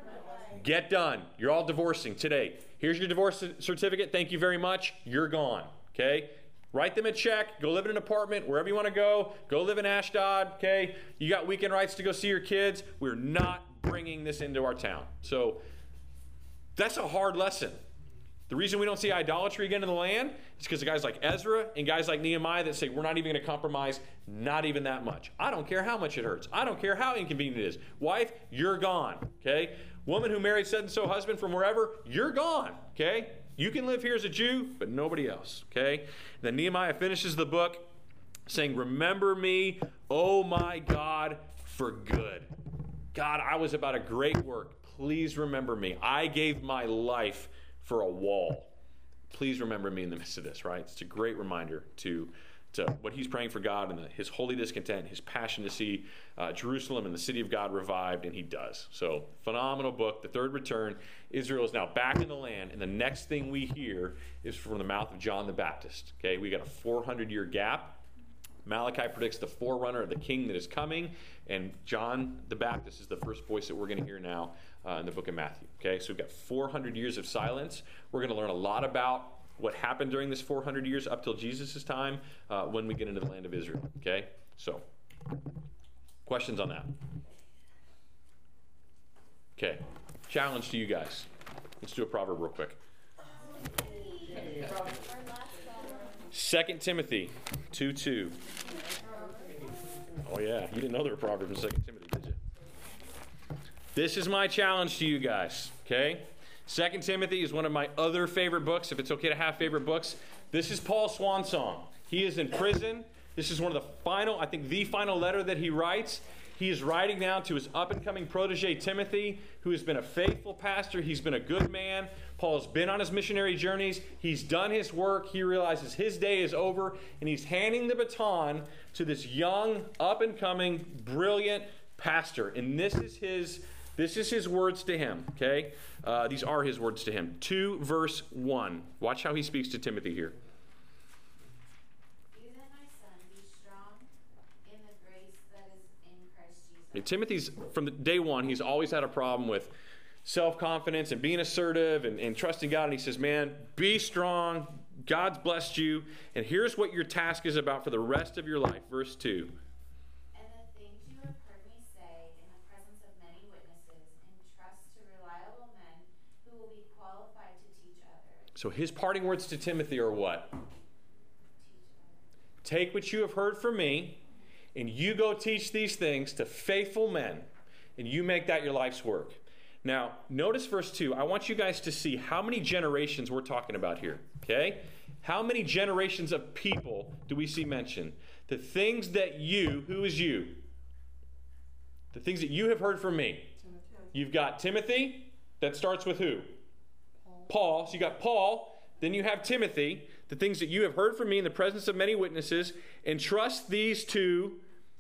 Get done. You're all divorcing today. Here's your divorce certificate. Thank you very much. You're gone, okay? Write them a check. Go live in an apartment, wherever you want to go. Go live in Ashdod, okay? You got weekend rights to go see your kids. We're not bringing this into our town. So that's a hard lesson. The reason we don't see idolatry again in the land is because of guys like Ezra and guys like Nehemiah that say, we're not even going to compromise, not even that much. I don't care how much it hurts. I don't care how inconvenient it is. Wife, you're gone, okay? Woman who married said-and-so husband from wherever, you're gone, okay? You can live here as a Jew, but nobody else, okay? And then Nehemiah finishes the book saying, remember me, oh my God, for good. God, I was about a great work. Please remember me. I gave my life for a wall. Please remember me in the midst of this, right? It's a great reminder to, to what he's praying for God and the, his holy discontent, his passion to see uh, Jerusalem and the city of God revived, and he does. So, phenomenal book, The Third Return. Israel is now back in the land, and the next thing we hear is from the mouth of John the Baptist. Okay, we got a four hundred year gap. Malachi predicts the forerunner of the king that is coming, and John the Baptist is the first voice that we're going to hear now uh, in the book of Matthew. Okay, so we've got four hundred years of silence. We're going to learn a lot about what happened during this four hundred years up till Jesus' time uh, when we get into the land of Israel. Okay, so questions on that? Okay, challenge to you guys. Let's do a proverb real quick. Second Timothy two two. Oh yeah, you didn't know there were proverbs in Second Timothy, did you? This is my challenge to you guys, okay? Second Timothy is one of my other favorite books, if it's okay to have favorite books. This is Paul's swan song. He is in prison. This is one of the final, I think the final letter that he writes. He is writing now to his up-and-coming protege, Timothy, who has been a faithful pastor. He's been a good man. Paul's been on his missionary journeys. He's done his work. He realizes his day is over, and he's handing the baton to this young, up-and-coming, brilliant pastor. And this is his, this is his words to him, okay? Uh, these are his words to him. two, verse one. Watch how he speaks to Timothy here. Timothy's, from the day one, he's always had a problem with self-confidence and being assertive and, and trusting God. And he says, man, be strong. God's blessed you. And here's what your task is about for the rest of your life. Verse two. And the things you have heard me say in the presence of many witnesses, entrust to reliable men who will be qualified to teach others. So his parting words to Timothy are what? Teach others. Take what you have heard from me and you go teach these things to faithful men, and you make that your life's work. Now, notice verse two. I want you guys to see how many generations we're talking about here, okay? How many generations of people do we see mentioned? The things that you, who is you? The things that you have heard from me. You've got Timothy, that starts with who? Paul. Paul. So you got Paul, then you have Timothy, the things that you have heard from me in the presence of many witnesses, and trust these to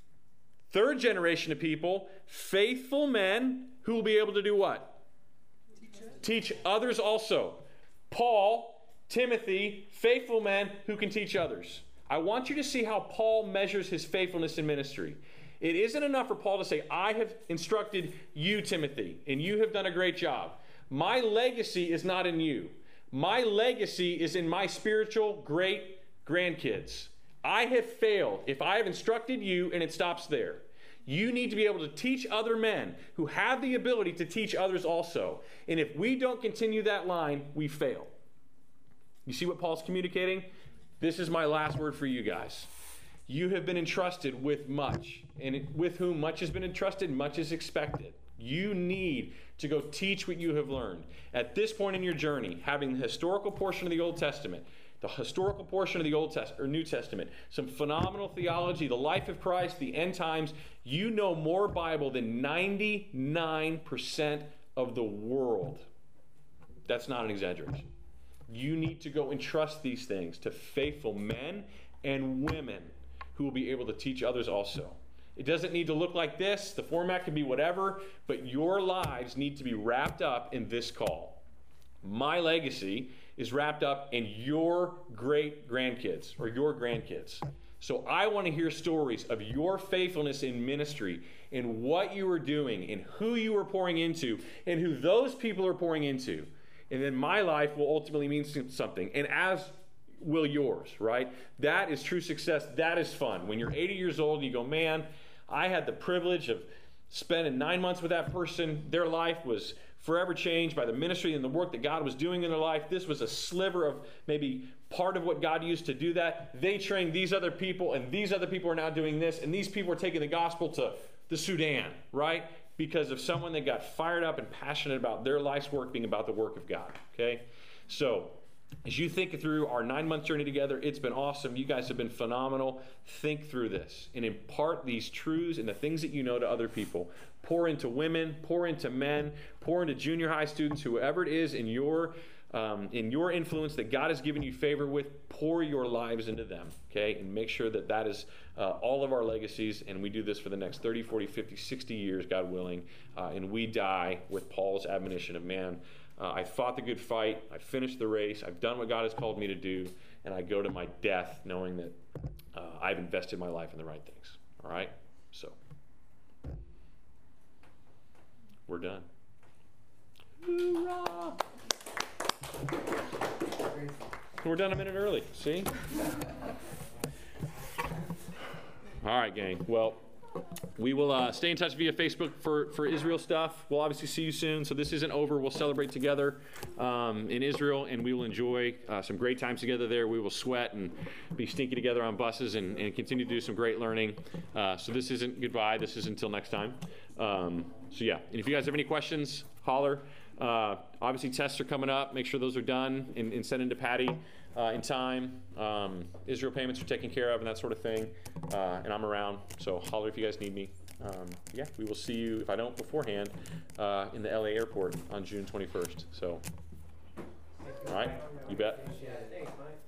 third generation of people, faithful men who will be able to do what? Teach, teach others also. Paul, Timothy, faithful men who can teach others. I want you to see how Paul measures his faithfulness in ministry. It isn't enough for Paul to say, I have instructed you, Timothy, and you have done a great job. My legacy is not in you. My legacy is in my spiritual great grandkids. I have failed if I have instructed you and it stops there. You need to be able to teach other men who have the ability to teach others also. And if we don't continue that line, we fail. You see what Paul's communicating? This is my last word for you guys. You have been entrusted with much, and with whom much has been entrusted, much is expected. You need to go teach what you have learned. At this point in your journey, having the historical portion of the Old Testament, the historical portion of the Old Testament or New Testament, some phenomenal theology, the life of Christ, the end times, you know more Bible than ninety-nine percent of the world. That's not an exaggeration. You need to go entrust these things to faithful men and women who will be able to teach others also. It doesn't need to look like this. The format can be whatever, but your lives need to be wrapped up in this call. My legacy is wrapped up in your great grandkids or your grandkids. So I want to hear stories of your faithfulness in ministry and what you were doing and who you were pouring into and who those people are pouring into. And then my life will ultimately mean something. And as will yours, right? That is true success. That is fun. When you're eighty years old and you go, man, I had the privilege of spending nine months with that person. Their life was forever changed by the ministry and the work that God was doing in their life. This was a sliver of maybe part of what God used to do that. They trained these other people, and these other people are now doing this, and these people are taking the gospel to the Sudan, right? Because of someone that got fired up and passionate about their life's work being about the work of God, okay? So as you think through our nine-month journey together, it's been awesome. You guys have been phenomenal. Think through this and impart these truths and the things that you know to other people. Pour into women, pour into men, pour into junior high students, whoever it is in your um, in your influence that God has given you favor with. Pour your lives into them, okay? And make sure that that is uh, all of our legacies, and we do this for the next thirty, forty, fifty, sixty years, God willing, uh, and we die with Paul's admonition of, man, Uh, I fought the good fight. I finished the race. I've done what God has called me to do. And I go to my death knowing that uh, I've invested my life in the right things. All right? So, we're done. Hoorah! We're done a minute early. See? All right, gang. Well, we will uh, stay in touch via Facebook for, for Israel stuff. We'll obviously see you soon. So this isn't over. We'll celebrate together um, in Israel, and we will enjoy uh, some great times together there. We will sweat and be stinky together on buses and, and continue to do some great learning. Uh, so this isn't goodbye. This is until next time. Um, so yeah, and if you guys have any questions, holler. Uh, obviously, tests are coming up. Make sure those are done and, and sent into Patty uh, in time. Um, Israel payments are taken care of and that sort of thing. Uh, and I'm around, so holler if you guys need me. Um, yeah, we will see you, if I don't beforehand, uh, in the L A airport on June twenty-first. So, all right, you bet. Thanks, Mike.